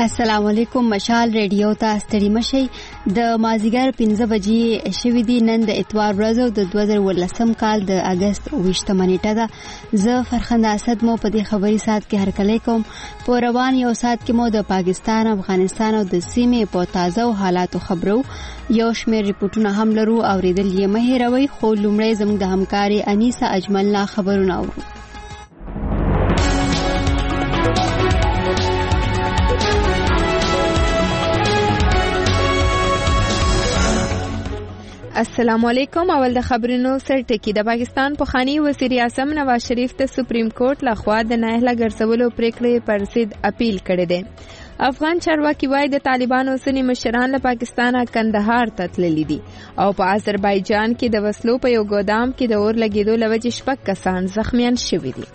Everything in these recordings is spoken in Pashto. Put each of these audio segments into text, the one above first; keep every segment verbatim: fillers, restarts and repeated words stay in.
السلام علیکم. مشال ریډیو ته ستړي مشئ. د مازیګر پنځه بجې شوې دي. نن د اتوار ورځ او د دوه زره ولسم کال د اگست اوویشتمه نیټه ده. زه فرخنده اسد مو په دې خبري ساعت کې هرکلی کوم. په روان یو ساعت کې مو د پاکستان، افغانستان او د سیمې په تازه او حالاتو خبرو. یو شمېر ریپورتونه هم لرو، اوریدل یې مه هېروئ. خو لومړی زموږ د همکاري انیسه اجمل نه خبرونه اورو. السلام علیکم. اول د خبرونو سر ټکی. د پاکستان پخوانی وزیر اعظم نواز شریف ته سپریم کورټ لخوا د نااهله ګرځولو پریکړې پر ضد اپیل کړی دی. افغان چارواکي وایي د طالبانو ځینې مشران له پاکستانه کندهار ته تللي دي او په آذربایجان کې د وسلو په یو ګودام کې د اور لګېدو له وجې شپږ کسان زخمیان شوي دي.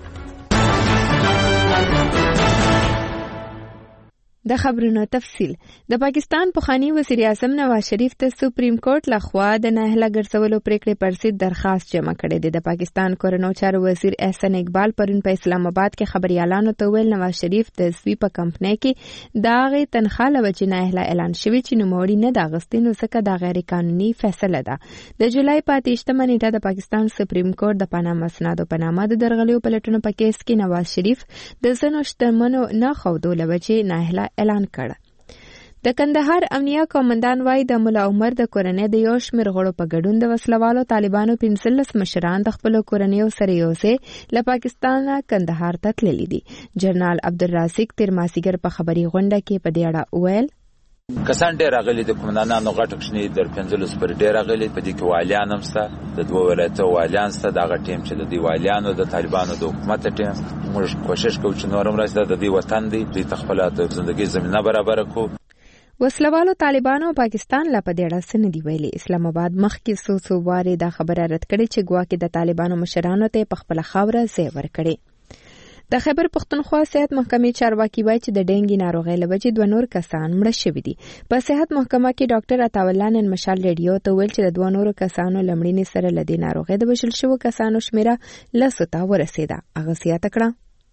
د خبرونو تفصیل. د پاکستان پخوانی وزیر اعظم نواز شریف ته سپریم کورټ لخوا د نااهله ګرځولو پریکړې پر ضد درخواست جمع کړی دی. د پاکستان کورنو چارو وزیر احسن اقبال پرون په اسلام آباد کې خبريالانو ته ویل نواز شریف د سوي په کمپنۍ کې د هغې تنخواه له وجې نااهله اعلان شوی چې نوموړي نه د اخیستې، نو ځکه دا غیر قانوني فیصله ده. د جولای په اتهشتمه نیټه د پاکستان سپریم کورټ د پاناما اسنادو په نامه د درغلیو پلټنو په کیس کې نواز شریف د ځینو شتمنو نه ښودو له وجې نااهله اعلان کړ. د کندهار امنیه قومندان وایي د ملا عمر د کورنۍ د یو شمېر غړو په ګډون د وسلوالو طالبانو پنځلس مشران د خپلو کورنیو سره یوځای له پاکستانه کندهار ته تللي دي. جنرال عبدالرازق تیر مازدیګر په خبري غونډه کې په دې اړه وویل کسان ډېر راغلي د قومندانانو غټ کښنې در پنځلس پر ډېر راغلي. په دې کې والیان هم شته، د دوه ولایتو والیان شته. دغه ټیم چې د دې والیانو د طالبانو د حکومت ټیم، موږ کوشش کوو چې نور هم راشي، د دې وطن دی، دوی ته خپله د زندګۍ زمینه برابره کړو. وسلوالو طالبانو پاکستان لا په دې اړه څه نه دي ویلي. اسلام آباد مخکې څو څو وارې دا خبره رد کړې چې ګواکې د طالبانو مشرانو ته په خپله خاوره ځای ورکړي. د خیبر پښتونخوا صحت محکمې چارواکي وایي چې د ډینګي ناروغۍ له وجې دوه نور کسان مړه شوي دي. په صحت محکمه کې ډاکټر عطاالله نن مشال ریډیو ته ویل چې د دوه نورو کسانو له مړینې سره له دې ناروغۍ د وژل شوو کسانو شمېره لسو ته ورسېده. هغه زیاته کړه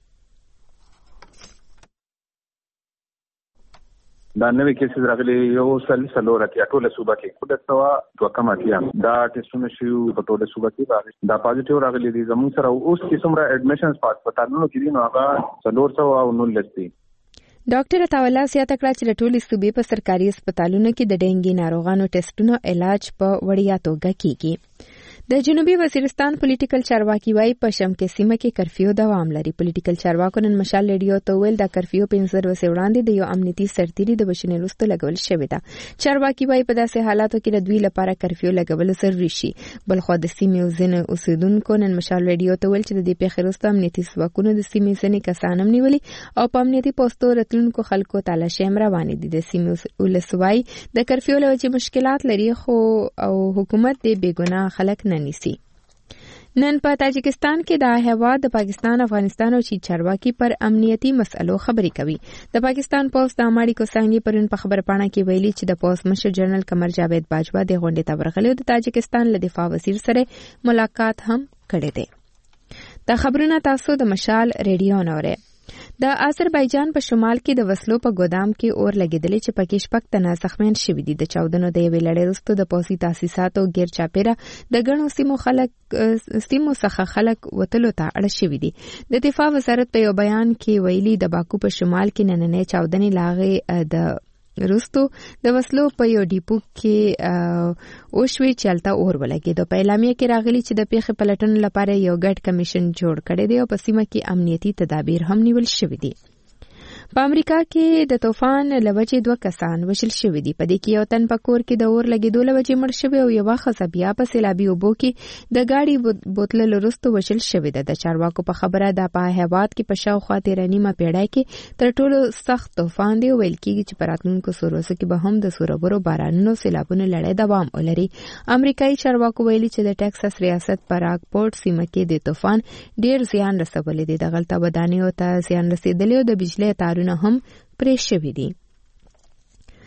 دا نوې کیسز راغلي یو سل څلور اتیا ټوله صوبه کې خو د سوا دوه کم اتیا دا ټیسټونه شوي په ټوله صوبه کې دا پازیټیو راغلي دي. زموږ سره اوس کې څومره اډمیشنز په هسپتالونو کې دي نو هغه څلور سوه او نولس دي. ډاکټر عطاالله زیاته کړه چې د ټولې صوبې په سرکاري هسپتالونو کې د ډینګي ناروغانو ټیسټونو علاج په وړیا توګه کیږي. د جنوبي وزیرستان پولیټیکل چارواکي وایي په شمکې سیمه کې کرفیو دوام لري. پولیټیکل چارواکو نن مشال ریډیو ته ویل دا کرفیو پنځه ورځې وړاندې د یو امنیتي سرتیري د بشنې وروسته لګول شوې ده. چارواکي وایي په داسې حالاتو کې د دوی لپاره کرفیو لګول ضروري شي. بلخوا د سیمې ځینې اوسیدونکو نن مشال ریډیو ته ویل چې د دې پیښې وروسته امنیتي ځواکونو د سیمې ځینې کسان هم نیولي او په امنیتي پوستو راتلونکو خلکو تالاشۍ هم روانې دي. د سیمې ولس وایي د کرفیو له وجې مشکلات لري خو او حکومت د بېګناه خلک نه نیسي. نن په تاجکستان کې د هیواد د پاکستان، افغانستان او چین چارواکي پر امنیتي مسئلو خبرې کوي. د پاکستان پوسټ د اماړي کوسانګي پرون په خبرپاڼه کې ویلي چې د پوسټ مشر جنرال قمر جاوید باجوا د غونډې ته ورغلی او د تاجکستان له دفاع وزیر سره ملاقات هم کړی دی. دا خبرونه تاسو د مشال ریډیو نه اورئ. د آذربایجان په شمال کې د وسلو په ګودام کې اور لګېدلی چې پکې شپږ تنه زخمیان شوي دي. د چاودنو د یوې لړۍ وروسته د پوځي تاسیساتو غیر چاپیره د ګڼو سیمو خلک سیمو څخه خلک وتلو ته اړ شوي دي. د دفاع وزارت په یو بیان کې ویلي د باکو په شمال کې نننۍ چاودنې له هغې د وروستو د وسلو په یو ډیپو کې وشوې چې هلته اور ولګېد. په اعلامیه کې راغلي چې د پیښې پلټنو لپاره یو ګډ کمیشن جوړ کړی دی او په سیمه کې امنیتي تدابیر هم نیول شوي دي. په امریکا کې د طوفان له وجې دوه کسان وژل شوي دي. په دې کې یو تن په کور کې د اور لګېدو له وجې مړ شوی او یوه ښځه بیا په سیلابي اوبو کې د ګاډي بوتللو وروسته وژل شوې ده. د چارواکو په خبره دا په هیواد کې په شاوخوا تېره نیمه پیړۍ کې تر ټولو سخت طوفان دی. ویل کېږي چې په راتلونکو څو ورځو کې به هم د سوربرو بارانونو سیلابونو لړۍ دوام ولري. امریکایي چارواکو ویلي چې د ټیکساس ریاست په راکپورټ سیمه کې د طوفان ډېر زیان رسولی دی. دغلته ودانیو ته زیان رسېدلی او د بجلۍ تارونه هم پرې شوي دي.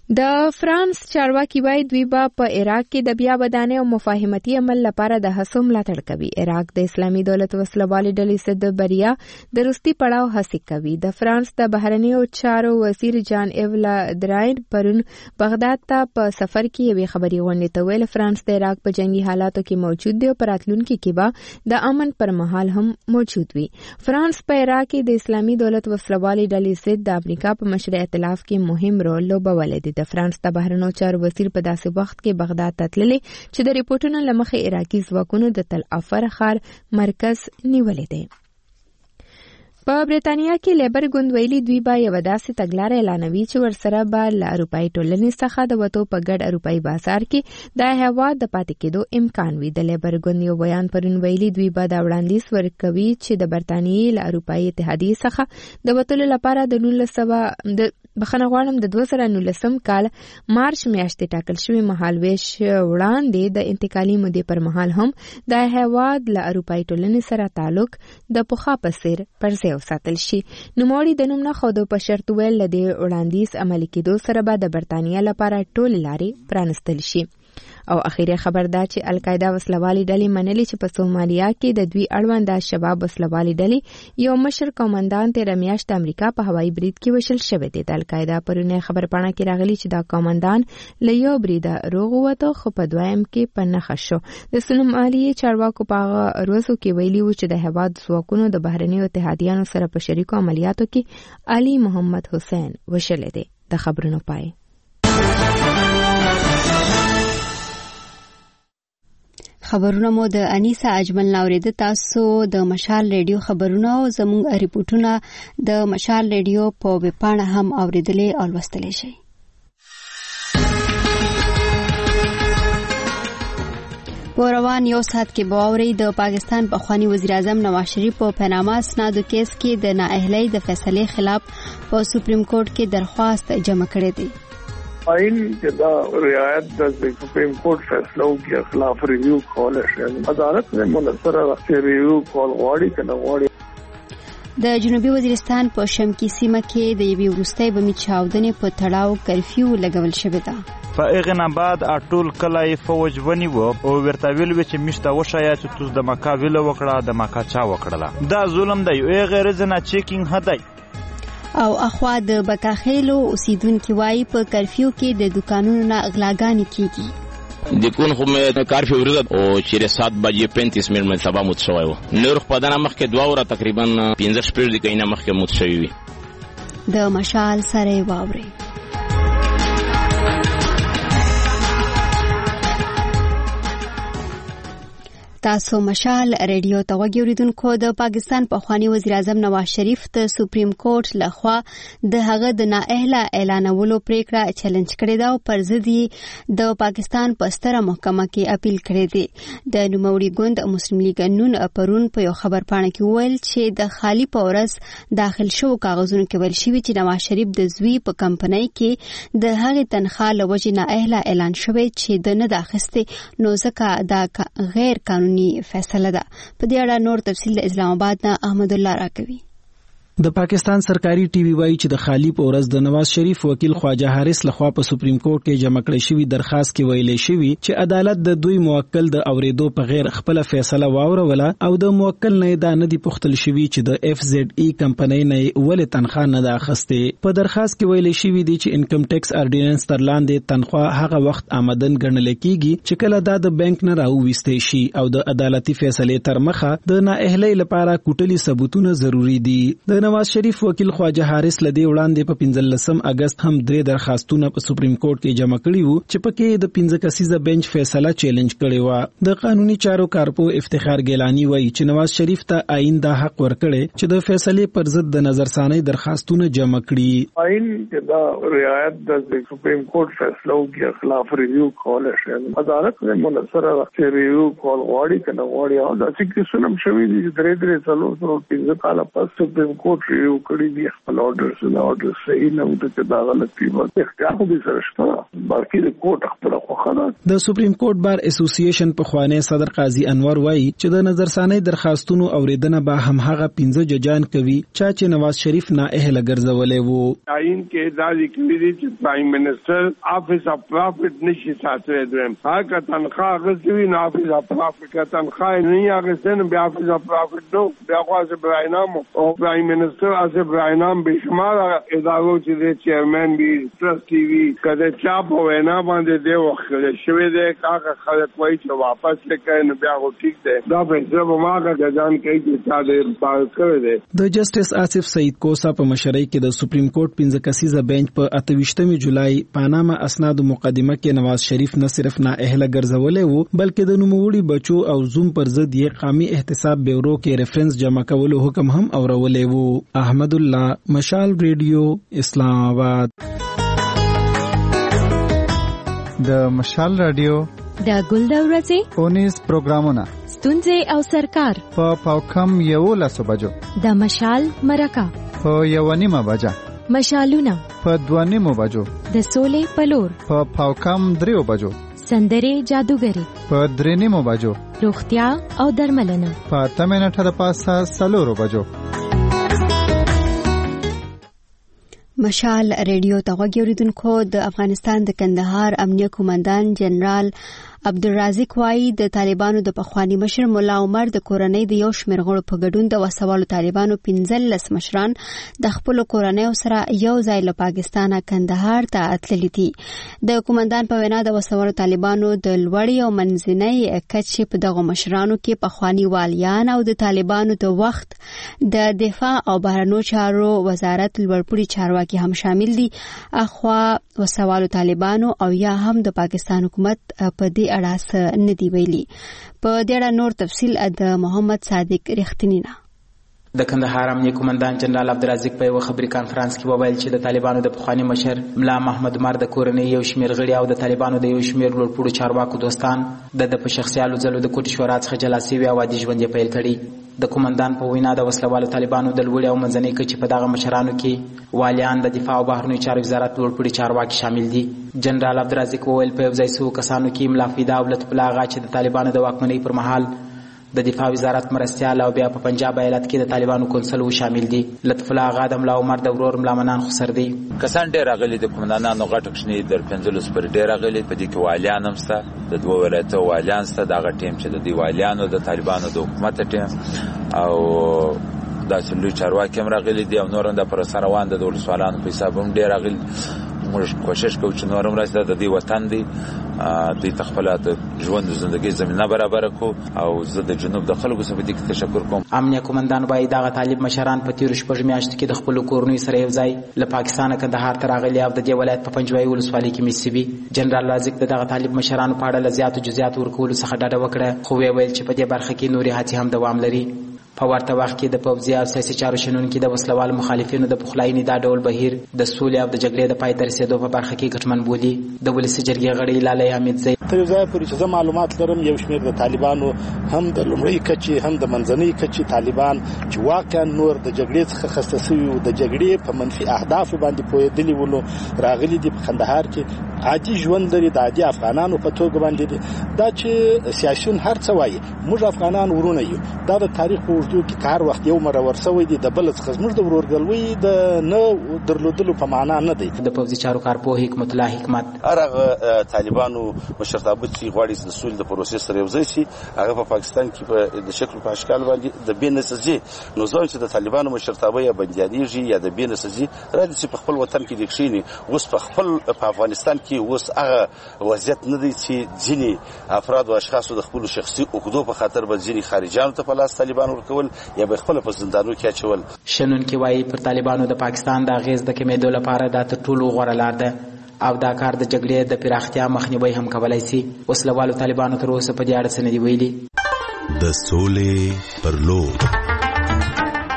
د فرانس چارواکي وايي دوی به په عراق کې د بیا ودانۍ او مفاهمتي عمل لپاره د هڅو ملاتړ کوي. عراق د اسلامي دولت وسلوالې ډلې سره د بریا د وروستي پړاو هڅې کوي. د فرانس د بهرنیو چارو وزیر جان ایو لا دراین پرون بغداد ته په سفر کې یوې خبري غونډې ته ویل فرانس د عراق په جنگي حالاتو کې موجود دی او په راتلونکي کې به د امن پر مهال هم موجود وي. فرانس په عراق کې د اسلامي دولت وسلوالې ډلې سره د امریکا په مشر ائتلاف کې مهم رول لوبولی دی. د فرانس د بهرنیو چارو وزیر په داسې وخت کې بغداد ته تللی چې د ریپورتونو له مخې عراقي ځواکونو د تل افر ښار مرکز نیولی دی. په برېټانیا کې لیبر ګوند ویلي دوی به یوه داسې تګلاره اعلانوي چې ورسره به له اروپایي ټولنې څخه د وتو په ګډ اروپایي بازار کې د هېواد د پاتې کېدو امکان وي. د لیبر ګوند یو بیان پرون ویلي دوی به دا وړاندیز ورکوي چې د برېټانیې له اروپایي اتحادیې څخه د وتلو لپاره د نولس سوه د بخښنه غواړم د دوه زره نولسم کال مارچ میاشتې ټاکل شوی مهالویش وړاندې د انتقالي مودې پر مهال هم د هېواد له اروپایي ټولنې سره تعلق د پخوا په څېر پر ځای وساتل شي. نوموړي د نوم نه ښودو په شرط ویل له دې وړاندیز عملي کېدو سره به د برېټانیا لپاره ټولې لارې پرانستل شي. او اخیری خبر دا چې القاعده وسلوالې ډلې منلي چې په سومالیا کې د دوی اړوند د شباب وسلوالې ډلې یو مشر قومندان تېره میاشت د امریکا په هوایي برید کې وژل شوی دی. د القاعده پرونی خبرپاڼه کې راغلي چې دا قومندان له یو بریده روغ ووته خو په دویم کې په نښه شو. د سومالیې چارواکو په هغه ورځو کې ویلي وو چې د هېواد ځواکونو د بهرنیو اتحادیانو سره په شریکو عملیاتو کې علي محمد حسین وژلی دی. د خبرونو پای. خبرونه مو د انیسا اجمل ناوریده. تاسو د مشال ریډیو خبرونه او زموږ ریپورتونه د مشال ریډیو په ویبپاڼه هم اوریدلې او لوستلی شئ. په روان یو ساعت کې به واورئ د پاکستان پخوانی وزیر اعظم نواز شریف په پاناما اسنادو کیس کې د نااهلۍ د فیصلې خلاف په سپریم کورټ کې درخواست جمع کړی دی. آئین کې دا رعایت د سپریم کورټ فیصلو کې خلاف ریویو کول شي. عدالت نه منصره ریویو کول غواړي کنه غواړي. د جنوبي وزیرستان په شمکي سیمه کې د یوې وروستۍ بمي چاودنې په تړاو کرفیو لګول شوې ده. په هغه نه بعد اټول کلای فوج ونیو او ورته ویل چې مشته وشایا چې توس د مکا ویل وکړه د مکا چا وکړه. دا ظلم دی. هغه رزنه چیکینګ هدی او اخوا د بکاخیلو اوسیدونکو وایي په کرفیو کې د دکانونو نه اغلاګانې کیږي. د کون خو مې کارفیو ورغد او چې سات بجې پینتیس منټ مې سبا موت شوی و. نور په دغه مخ کې دوه وره تقریبا پنځه شپږ دقیقې مخ کې موت شوی وي. د مشال سره واوري. تاسو مشال ریډیو ته وګورئ. اوریدونکو د پاکستان پخوانی وزیر اعظم نواز شریف ته سپریم کورټ لخوا د هغه د نااهله اعلانولو پریکړه چیلنج کړې ده او پر ضد یې د پاکستان په ستره محکمه کې اپیل کړی دی. د نوموړي ګوند مسلم لیګ نون پرون په یو خبرپاڼه کې ویل چې د خالی په ورځ داخل شو کاغذونو کې ویل شوی چې نواز شریف د زوی په کمپنۍ کې د هغې تنخواه له وجې نااهله اعلان شوی چې د نه داخستې نو ځکه دا غیر قانوني فیصله ده. په دې اړه نور تفصیل د اسلام آباد نه احمد الله راکوي. د پاکستان سرکاري ټي وي وايي چې د خالی په ورځ د نواز شریف وکیل خواجه حارث لخوا په سپریم کورټ کې جمع کړی شوی درخواست کې ویلې شوی چې عدالت د دوی موکل د اوریدو په غیر خپل فیصله واوروله او د موکل نه دا نه دی پختل شوی چې د اف زد ای کمپنۍ نه ولې تنخواه نه ده اخیستې. په درخواست کې ویلې شوی دی چې انکم ټیکس اورډیننس تر لاندې تنخواه هغه وخت آمدن ګڼل کیږي چې کله دا د بانک نه راوويستې شي او د عدالتي فیصله تر مخه د نااهلۍ لپاره کوټلي ثبوتونه ضروری دي. د نواز شریف وکیل خواجه حارث لدی وړاندې په پنځلسم اگست هم درې درخواستونه په سپریم کورټ کې جمع کړي وو چې پکې د پنځه کسیزه بنچ فیصله چیلنج کړي و. د قانوني چارو کارپو افتخار ګیلانی وایي چې نواز شریف ته آئین دا حق ورکړي چې د فیصلې پر ضد د نظرثانۍ درخواستونه جمع کړي. آئین کې دا رعایت د سپریم کورټ فیصلو کې خلاف ریویو کول شي. عدالت نه منصره ریویو کول غواړي کنه غواړي. او د څه کیسونم شوی دي درې درې څلور څلور پنځه کاله پس سپریم کورټ کوټ ریو کړی دی خپل اورډرز او اورډر صحیح نه وو چې دا غلطي و اختیار خو دې سره شته باقي د کوټ خپل خو خلاص. د سپریم کورټ بار اسوسییشن په خوانه صدر قاضي انور وایي چې د نظرثاني درخواستونو اوریدنه به هم هغه پنځه ججان کوي چې نواز شریف نااهل ګرځولې وو. آئین کې دا لیکلي دي چې پرایم منسٹر افیس اف پروفټ نشي ساتره دویم هغه تنخواه غوښتي نه افیس اف پروفټ کا تنخواه نه یې بیا افیس اف پروفټ نو بیا خاصه براینام او پرایم منسٹر از براینام به شمار ادارو چې د چیرمن بي ټرسټي وي کله چا په وینا باندې دی وخت شوی دی هغه خلک وایي چې واپس لکه نو بیا هو ټیک دی دا به زه ماګه ځان کوي چې تا دې پاس کړی دی. د جسټس آصف سعید کوسا په مشرۍ کې د سپریم کورټ پنځه کسیزه بنچ په اتهویشتمې جولای پاناما اسناد مقدمه کې نواز شریف نه صرف نااهل ګرځولې وو بلکې د نوموړي بچو او زوم پر ضد یې قومي احتساب بیورو کې ریفرنس جمع کولو حکم هم اورولې وو. احمد الله مشال ریډیو اسلام آباد. د مشال رادیو د ګلدورځي اونیز پروګرامونه ستونزې او سرکار په پاوکم یو لاسو بجو د مشال مرکه په یو نیمه بجه مشالونه په دوه نیمه بجو د سولې پلور په پاوکم دریو بجو سندرې جادوګری په درې نیمه بجو روغتیا او درملنه په اته منټه د پاسه سلورو بجو. مشال ریډیو ته غوږ اوریدونکو د افغانستان د کندهار امنیه قومندان جنرال عبدالرازق وایي د طالبانو د پخوانی مشر مولا عمر د کورنۍ د یو شمېر غړو په ګډون د وسوالو طالبانو پنځلس مشران د خپل کورنۍ سره یو ځای له پاکستانه کندهار ته تللي دي. د قومندان په وینا د وسوالو طالبانو د لوړې او منځنۍ کچې په دغه مشرانو کې پخوانی والیان او د طالبانو د وخت د دفاع او بهرنیو چارو وزارت لوړپوړي چارواکي هم شامل دي. اخوا وسوالو طالبانو او یا هم د پاکستان حکومت په دې اړه نه دی ویلي. په دې اړه نور تفصیل د محمد صادق رښتینی نه. د کندهار امنیه قومندان جنرال عبدالرازق په یو خبري کانفرنس کې وویل چې د طالبانو د پخوانی مشر ملا محمد عمر د کورنۍ یو شمېر غړي او د طالبانو د یو شمېر لوړپوړو چارواکو دوستان د په شخصیالو ځلو د کوټي شورا څخه جلا سوي او عادي ژوند یې پیل کړي. د قومندان په وینا د وسلوالو طالبانو د لوړې او منځنۍ کچې په دغه مشرانو کې والیان د دفاع او بهرنیو چارو وزارت لوړپوړي چارواکي شامل دي. جنرال عبدالرازق وویل په یو ځای سوو کسانو کې ملا فیدا او لطف الله آغا چې د طالبانو د واکمنۍ پر مهال د دفاع وزارت مرستیال او بیا په پنجاب ایالت کې د طالبانو کونسل و شامل دي. لطف الله آغا د ملا عمر د ورور ملا منان خسر دی. کسان ډېر راغلي د قومندانانو غټ کښنی در پنځلس پر ډېر راغلي په دې کې والیان هم شته د دوه ولایتو والیان شته دغه ټیم چې د دې والیانو د طالبانو د حکومت ټیم او داسې لوی چارواکي هم راغلي دي او نور هم د پروسه روان د ولسوالانو په حساب هم ډېر راغلي. موږ کوشش کوو چې نور هم راسي د دې وطن دی دوی ته خپل د ژوند زندگی زمينه برابر کو او زه د جنوب د خلکو څخه د تشکر کوم. امنیه قومندان وایي دغه طالب مشران په تیر شپږ میاشتو کې د خپل کورنۍ سره یو ځای له پاکستان کندهار ته راغلي او د دې ولایت په پنجوایي ولسوالۍ کې میسوي. جنرال رازق دغه طالب مشرانو په اړه له زیاتو جزئیات ورکولو څخه ډډه وکړه خو ویل چې په دې برخه کې نوري هڅې هم دوام لري. په ورته وخت کې د پوځي او سیاسي چارو شنونکي د وسلوال مخالفینو د پخلاینې دا ډول بهیر د سولې او د جګړې د پای ته رسېدو په برخه کې ګټمن بولي. د ولسي جرګې غړي لالی حمیدزی تر ځای پورې چې زه معلومات لرم یو شمېر د طالبانو هم د لومړۍ کچې هم د منځنۍ کچې طالبان چې واقعا نور د جګړې څخه خسته شوي او د جګړې په منفي اهدافو باندې پوهېدلي ولو راغلي دي په کندهار کې عادي ژوند لري د عادي افغانانو په توګه باندې دي. دا چې سیاسیون هر څه وایي موږ افغانان ورونه یو دا د تاریخ په اوږدو کې کار وخت یو مرور شوی دی د بل څخه زموږ د ورورګلوي د نه درلودلو په معنا نه دی. د پوځي چارو کارپوه حکمت الله حکمت هغه طالبانو مشرتابه چې غواړي د سولې د پروسې سره یو ځای شي هغه په پاکستان کې په د شکل په اشکال باندې د بینسزي نو ځکه چې د طالبانو مشرتابه یا بنديانيږي یا د بینسزي راځي چې په خپل وطن کې د کښینی اوس په خپل په افغانستان کې اوس هغه وضعیت نه دی چې ځینی افراد او اشخاص د خپل شخصي عقدو په خاطر به ځینی خارجانو ته په لاس طالبان ورکول یا به خپل په زندانو کې اچول. شنونکي وایي پر طالبانو د پاکستان د اغیز د کمیدو لپاره دا تر ټولو غوره لار ده او دا کار د جګړې د پراختیا مخنیوي هم کولای شي. وسلوالو طالبانو تر اوسه په دې اړه څه نه دی ویلي. د سولې پر لور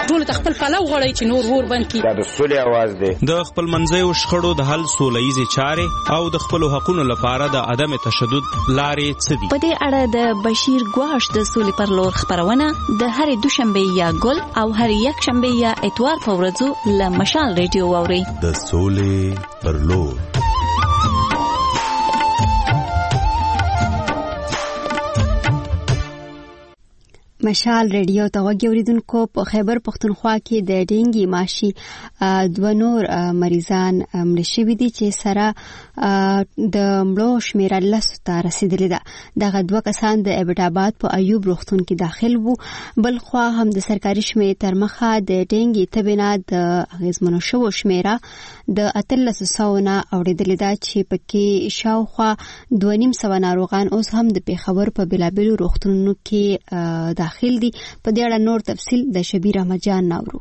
ټول خپل پلو غړي چې نور ور بند کی دا د سولې आवाज دی د خپل منځي شخړو د حل سولهیزي چارې او د خپل حقوقو لپاره د عدم تشدد لارې څه دي. په دې اړه د بشیر ګواش د سولې پر لور خبرونه د هرې دوشنبه یا ګل او هر یک شنبه یا اتوار په ورځو له مشال ریډیو واوري. د سولې پر لور. مشال ریډیو ته وګورئ اوریدونکو. په خیبر پختونخوا کې د ډینګي ماشي دوه نور مریضان مړ شوي دي چې سره د مړو شمیره لسو ته رسیدلې ده. دغه دوه کسان د ابټ آباد په ایوب روغتون کې داخل وو. بل خوا هم د سرکاري شمېرې تر مخه د ډینګي تبې نه د اغېزمنو شوو شمیره د اتلسو سوو نه اوریدلې ده چې پکې شاوخوا دوه نیم سوه ناروغان اوس هم د پېښور په بېلابېلو روغتونونو کې داخل داخل دي. په دې اړه نور تفصیل د شبیر احمد جان ناورو.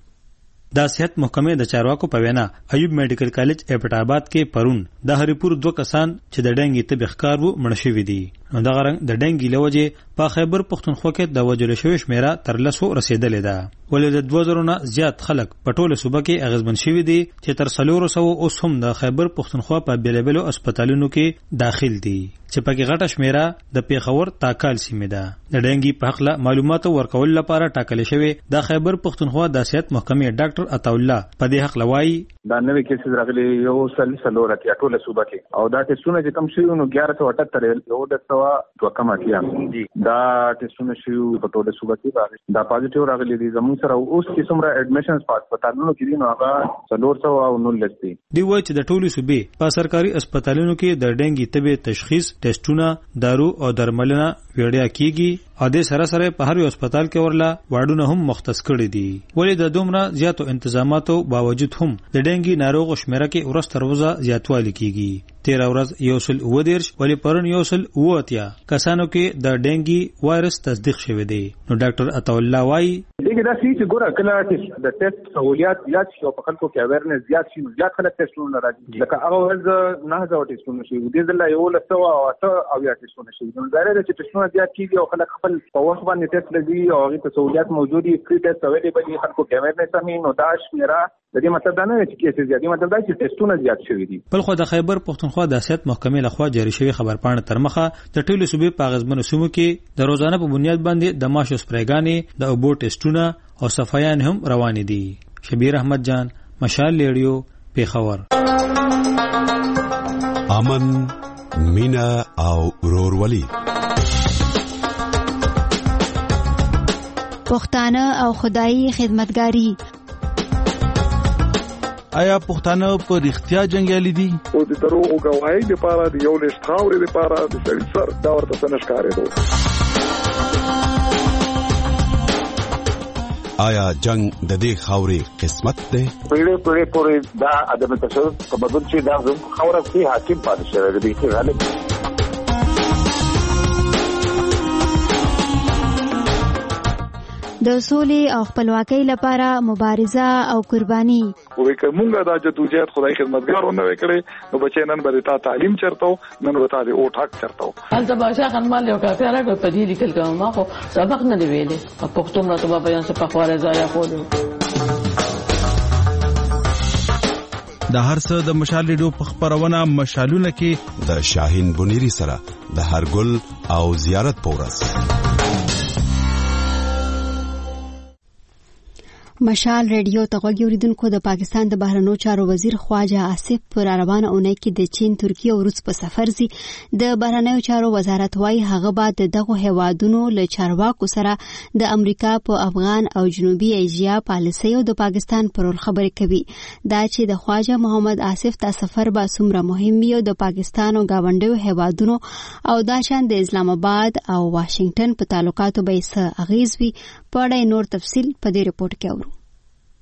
د صحت محکمې د چارواکو په وینا ایوب میډیکل کالج ابټ آباد کې پرون د هریپور دوه کسان چې د ډنګي طب ښکار وو مړ شوي دي. نو دغه رنګ د ډنګي له وجې په خیبر پختونخوا کې د وژل شویو شمیره تر لسو رسېدلې ده. ولې د دوه زرو نه زیات خلک په ټوله صوبه کې اغېزمن شوي دي چې تر څلورو سوو اوس هم د خیبر پختونخوا په بېلابېلو هسپتالونو کې داخل دي چې پکې غټه شمیره د پېښور تاکال سیمې ده. د ډنګي په حقله معلوماتو ورکول لپاره ټاکل شوی د خیبر پختونخوا د صحت محکمې ډاکټر عطاالله په دې حقله وایي دا نوې کیسز راغلي یو سل سلور کې ټوله صوبه کې او دا ټیسټونه چې کم شوي نو اګیارہ سو اٹھتر یو د سوا دوه کم اتیا دا ټیسټونه شوي په ټوله صوبه کې دا پازیټیو راغلي دي. زموږ سره اوس چې څومره اډمیشنز په هسپتالونو کې دي نو هغه څلور سوه او نولس دي. دوی وایي چې د ټولې صوبې په سرکاري هسپتالونو کې د ډنګي طبي تشخیص ټیسټونه دارو او درملنه وړیا کیږي او د سره سره په هر یو هسپتال کې ورلا واډونه هم مختص کړي دي. ولې د دومره زیاتو انتظاماتو باوجود هم د ډنګي ناروغ شمیره کې ورځ تر ورځې زیاتوالی کیږي. تیرا ورځ یو سل اوه دېرش ولې پرون یو سل اوه اتیا کسانو کې د ډنګي وایرس تصدیق شوی دی. نو ډاکټر عطاالله وایي دغه د سې ګوره کله چې د ټیسټ سہولیات زیات شي او په خلکو کې اویرنس زیات شي زیات خلک ټیسټونه راځي. لکه هغه ورځ نه هزار ټیسټونه شي د دې ځله یو لسو او اته او یا ټیسټونه شي. نو ظاهر ده چې ټیسټونه زیات کیږي او خلک خپل په وخت باندې ټیسټ لګي او هغه ته سہولیات موجود دي. فری ټیسټ اویلیبل دي. خلکو کې اویرنس هم نو دا شمیره د دې مطلب دا نه چې کیسې زیات دي. مطلب دا چې ټیسټونه زیات شوي دي. بل خو د خیبر پختونخوا د صحت محکمې لخوا جاری شوی خبرپاڼه تر مخه د ټولو صوبې په اغېزمنو سیمو کې د روزانه په بنیاد باندې د ماشو سپریګانې د اوبو ټیسټونه او صفایان هم روان دي. شبیر احمد جان مشال ریډیو پېښور. امن مینا او ورورولي پښتانه او خدایي خدمتګاری. آیا پښتانه په رښتیا جنگیالي دي؟ او د دروغو گواهی لپاره د یو لښت خاورې لپاره د سړي سر دا ورته څه نه ښکارېدو. آیا جنگ د دې خاورې قسمت دی؟ پیړۍ پیړۍ پورې دا عدم تشدد په بدل چې دا خاوره کې حاکم پاتې شوی دی. چې غالب د سولې او خپلواکۍ لپاره مبارزه او قرباني. وې کومه دا جدوجہد خدای خدمتګارونه وکړي نو بچي نن به تا تعلیم چرته نن به تا دې او ټاک چرته. هلته باشا خنمال یو کافي راغی په دې لیکل کوم ما خو سبق نه دی ویلې. په پښتو نه ته به یان څه په خواره ځای خولو. د هر څه د مشال ریډیو په خبرونه مشالونه کې د شاهین بنيري سره د هرګل او زیارت پورس. مشال ریډیو ته غوږی اوریدونکو. د پاکستان د بهرنیو چارو وزیر خواجه آصف پر روانه اونۍ کې د چین، ترکیه او روس په سفر زی. د بهرنیو چارو وزارت وايي هغه بعد دغه هیوادونو له چارواکو سره د امریکا په افغان او جنوبي ایشیا پالیسۍ او د پاکستان پر خبرې کوي. دا چې د خواجه محمد آصف ته سفر به څومره مهم وي او د پاکستان او گاونډیو هیوادونو او دا شان د اسلام آباد او واشنگټن په تعلقاتو به څه اغیز وي. په اړه نور تفصیل په دې رپورت کې اورو.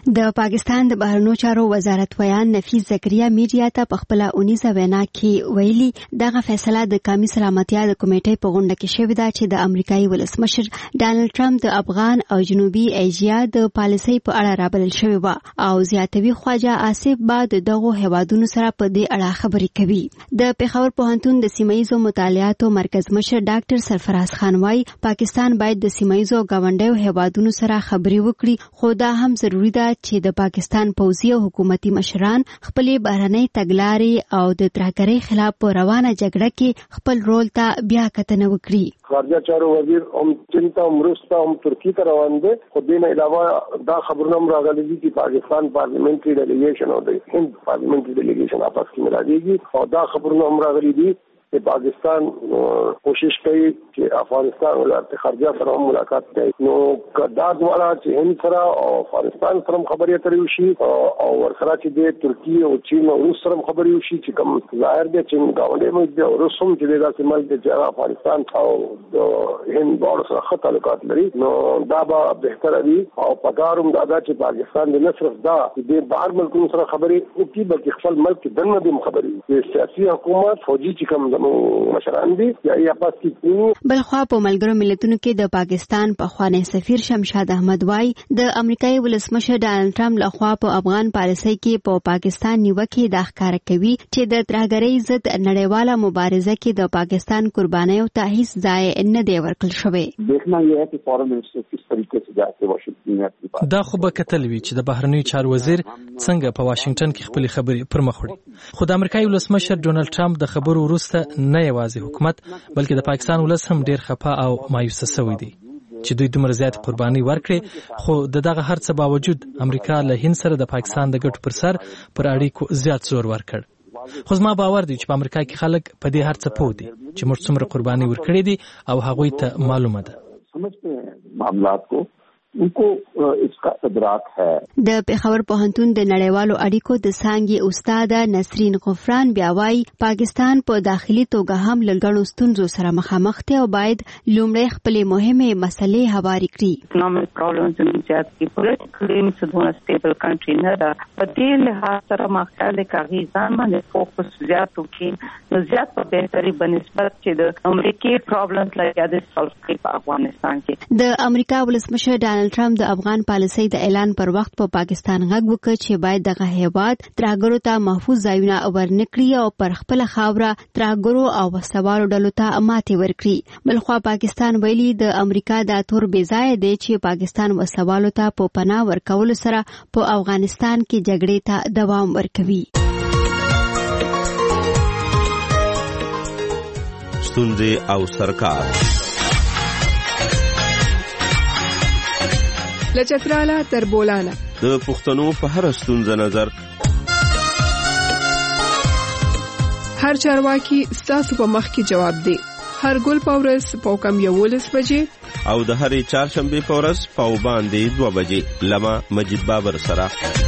د پاکستان د بهرنیو چارو وزارت ویان نفیس زکریا میډیا ته په خپل اونیزه وینا کې ویلي دغه فیصله د قومي سلامتیا د کمیټې په غونډه کې شوې ده چې د امریکایي ولسمشر ډانلډ ټرمپ د افغان او جنوبي ایشیا د پالیسۍ په اړه رابلل شوې و او زیاتوي خواجه آصف بعد دغه هیوادونو سره په دې اړه خبرې کوي. د پېښور پوهنتون د سیمایي مطالعاتو مرکز مشر ډاکټر سرفراز خان وايي پاکستان باید د سیمایي ګاونډیو هیوادونو سره خبرې وکړي خو دا هم ضروری ده چې د پاکستان پوځي او حکومتي مشران خپلې بهرنۍ تګلارې او د ترهګرۍ خلاف په روانه جګړه کې خپل رول ته بیا کتنه وکړي. خارجه چارو وزیر هم چنتا مرستا هم ترکی ته روان دي خو دین علاوه دا خبرونه هم راغلي دي چې پاکستان پارلیمنټري ډیلیګیشن او د هند پارلیمنټري ډیلیګیشن آپس کې راځي او دا خبرونه هم راغلي دي چې پاکستان کوشش کوي چې افغانستان ولایت خارجه سره ملاقات کوي. نو کدا دواړه چې هند سره او افغانستان سره خبرې اترې وشي او ورسره چې د ترکی او چین او روس سره خبرې وشي چې کوم ظاهر دي چې گاونډي مو د روسوم چې د سیمل د افغانستان او د هند باور سره خط تعلقات لري نو دا به بهتره وي او پکاروم دا چې پاکستان د نصرف دا د بهر ملکونو سره خبرې وکړي بلکې خپل ملک دنه د خبرې د سیاسي حکومت فوجي چې کوم مشران دي یا پاس کې. بلخوا په ملګرو ملتونو کې د پاکستان پخوانی سفیر شمشاد احمد وايي د امریکایي ولسمشر ډانلډ ټرمپ لخوا په افغان پالیسۍ کې په پاکستان نیوکې د ښکار کوي چې د ترهګرۍ ضد نړیواله مبارزه کې د پاکستان قربانیو ته هیڅ ځای نه دی ورکړل شوی. دا خو به کتل وی چې د بهرنیو چارو وزیر څنګه په واشنگټن کې خپل خبرې پر مخ وړي خو د امریکایي ولسمشر ډونالد ټرمپ د خبرو وروسته نه یوازې حکومت بلکې د پاکستان ولس هم ډیر خفه او مایوسه شوی دی چې دوی دومره زیات قرباني ورکړي خو د دغه هر څه باوجود امریکا له هند سره د پاکستان د ګټو پر سر پر اړیکو زیات زور ورکړ. خو زما باور دی چې په امریکا کې خلک په دې هر څه پوه دي چې موږ څومره قرباني ورکړې دي او هغوی ته معلومه ده. معاملات کو उनको इसका इदराक है. د پېښور پوهنتون د نړیوالو اړیکو د څانګې استاد نسرین غفران بیا وايي پاکستان په داخلي توګه هم له ګڼو ستونزو سره مخامخ دی او باید لومړی خپلې مهمې مسلې هوارې کړي. economic problems in زیات کې politically څه stable country نه ده په دې لحاظ سره مخاله کوي ځان باندې فوکس زیات وکړي نو زیات په بهتري بنسبت چې د امریکای پرابلمز لکه د سولف کړي په افغانستان کې. د امریکا ولسمشر ډانلډ ټرمپ د افغان پالیسۍ د اعلان پر وخت په پاکستان غږ وکړ چې باید دغه هیواد ترهګرو ته محفوظ ځایونه ورنکړي او پر خپل خاوره ترهګرو او وسوالو ډلو ته ماتې ورکړي. بلخوا پاکستان ویلي د امریکا د تور بېځایه دی چې پاکستان وسوالو ته په پناه ورکولو سره په افغانستان کې جګړې ته دوام ورکوي. ستونزې او سرکار لچتراله تر بولاله د پښتنو په هر ستونزه نظر هر چارواکي ستاسو په مخ کې جواب دی. هر ګل پاورس په کم یولس بجې او د هرې چهارشنبه پاورس په باندې دوه بجې لما مجید بابر سره.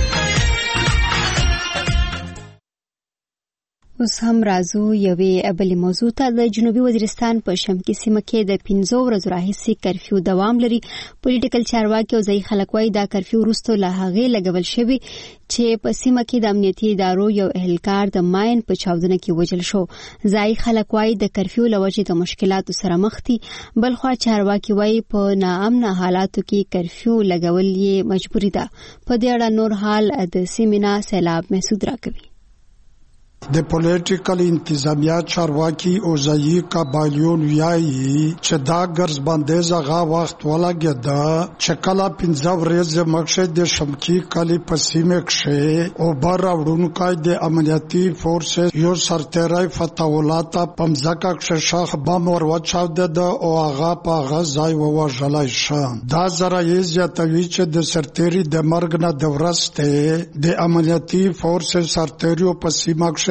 اوس هم راځو یوې بلې موضوع ته. د جنوبي وزیرستان په شمکي سیمه کې د پنځو ورځو راهیسې کرفیو دوام لري. پولیټیکل چارواکي او ځایي خلک وایي دا کرفیو وروسته له هغې لګول شوي چې په سیمه کې د امنیتي ادارو یو اهلکار د ماین په چاودنه کې وژل شو. ځایي خلک وایي د کرفیو له وجې د مشکلاتو سره مخ دي. بلخوا چارواکي وایي په ناامنه حالاتو کې کرفیو لګول یې مجبوري ده. په دې اړه نور حال د سیمې نه سیلاب محسود راکوي. د پولیټیکل انتظامیه چارواکي او ځایي قبایلیون وایي چې دا ګرځ باندې زغه وخت ولګېده چې کله پنځه ورځې مخکې د شمکي کلي په سیمه کې او بار راوړونکي د امنیتي فورسز یو سرتېری فتح الله ته په ځکه کې شاخ بم ور وچاوده او هغه په هغه ځای ووژلای شو. دا ذرایع زیاتوي چې د سرتېری د مرګ نه د ورسته د امنیتي فورسز سرتېریو په سیمه کې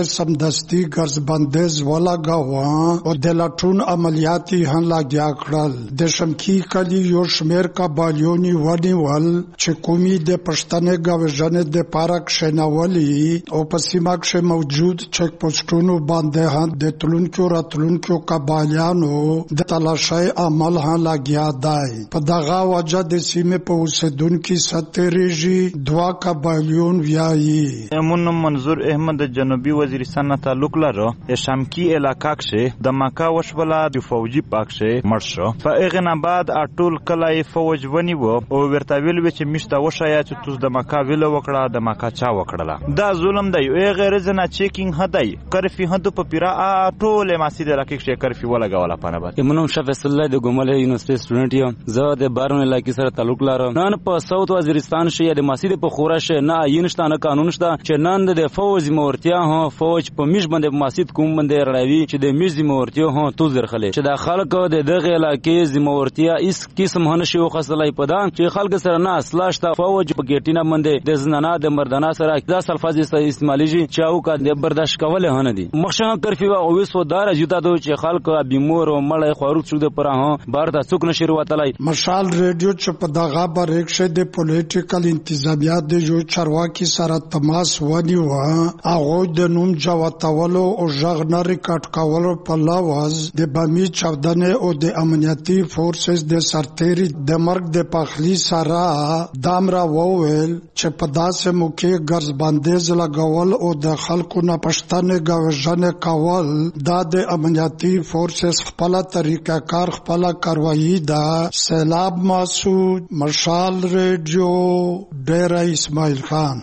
کې سمدستي ګرځبندیز ولګاوه او د لټون عملیاتي هم لګیا کړل. د شمکي کلی یو شمیر قبایلونی ونیول چې قومي د پښتنې ګوژنې د پارک شناولي او په سیمه کې موجود چک پوسټونو باندې هم د تلونکو راتلونکو قبایلانو د تلاشۍ عمل هم لګیا دی. په دغه وجه د سیمې په اوسیدونکو سترېږي دوا قبایلون ویایي. من منظور احمد جنوبی وزیرستان تعلق لرو. شمکی علاقه کې د مکه وشبلا د فوجي پاک شه مرشو په اغه بعد اټول کلای فوج ونی وو او ورته ویل چې مشته وشایا چې توس د مکه ویل وکړه د مکه چا وکړه. دا ظلم دی. ای غیر زنا چیکینګ هدای کرفي هدو په پیرا اټول مسجد علاقه کې کرفي ولګاوله پنه بعد. منم شفیع الله د ګمله یونیورسيټي سټوډنټ یم. زه د بارون علاقې سره تعلق لرم. نن په ساوث وزیرستان شې د مسجد په خورش نه عینشتانه قانون شته چې نن د فوج مورتیا ها فوج په میش باندې مسجد کوم باندې رړاوي چې د میش مورتیا ها تو زرخله چې د خلکو د دغه علاقې زمورتیا اس قسم هنه شو خاصلای پدان چې خلک سره نه اصلاشته فوج په ګټینه باندې د زنانه د مردانه سره د الفاظ استعمالي چاو کا د برداشت کول هنه دي. مخشه کرفي او وسو دار جوتا دو چې خلک بیمور او مړ خورو شو د پره ها بار د څوک نشي وتلای. مشال ریډیو چې په دغه بریکشه د پولیټیکل انتظامیات د جو چارواکي سره تماس ونیو هغه د نوم جواتولو او ژغ نه ریکارډ کولو په لوز د بمی چاودنه او د امنیتي فورسز د سرتيري د مرګ د پخلی سره دامرا وویل چې په داسې موقع ګرځبندیز لګول او د خلکو نه پښتنه غوژنه کول دا د امنیتي فورسز خپل طریقه کار خپل کاروایی دا. سیلاب مسعود، مشال ریډیو، ډیره اسماعیل خان.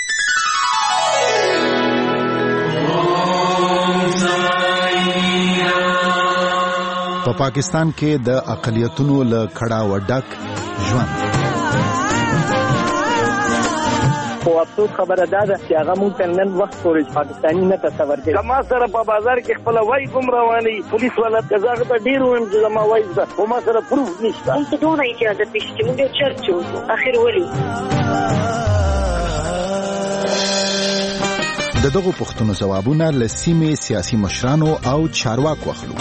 په پاکستان کې د اقلیتونو له کړه وډک ژوند. خو افسوس خبره ده چې هغه مونږ ته نن وخت پورې پاکستاني نه تصور کوي. زما سره په بازار کې خپل وای کوم رواني پولیس والا کزاغه ته ډیر ویم چې زما وای ده خو ما سره پروف نشته. مونږ ته ټول اجازه پېښ چې مونږ چرچ وو اخر ولي د دغو پوښتنو ځوابونه له سیمې سیاسي مشرانو او چارواکو اخلو.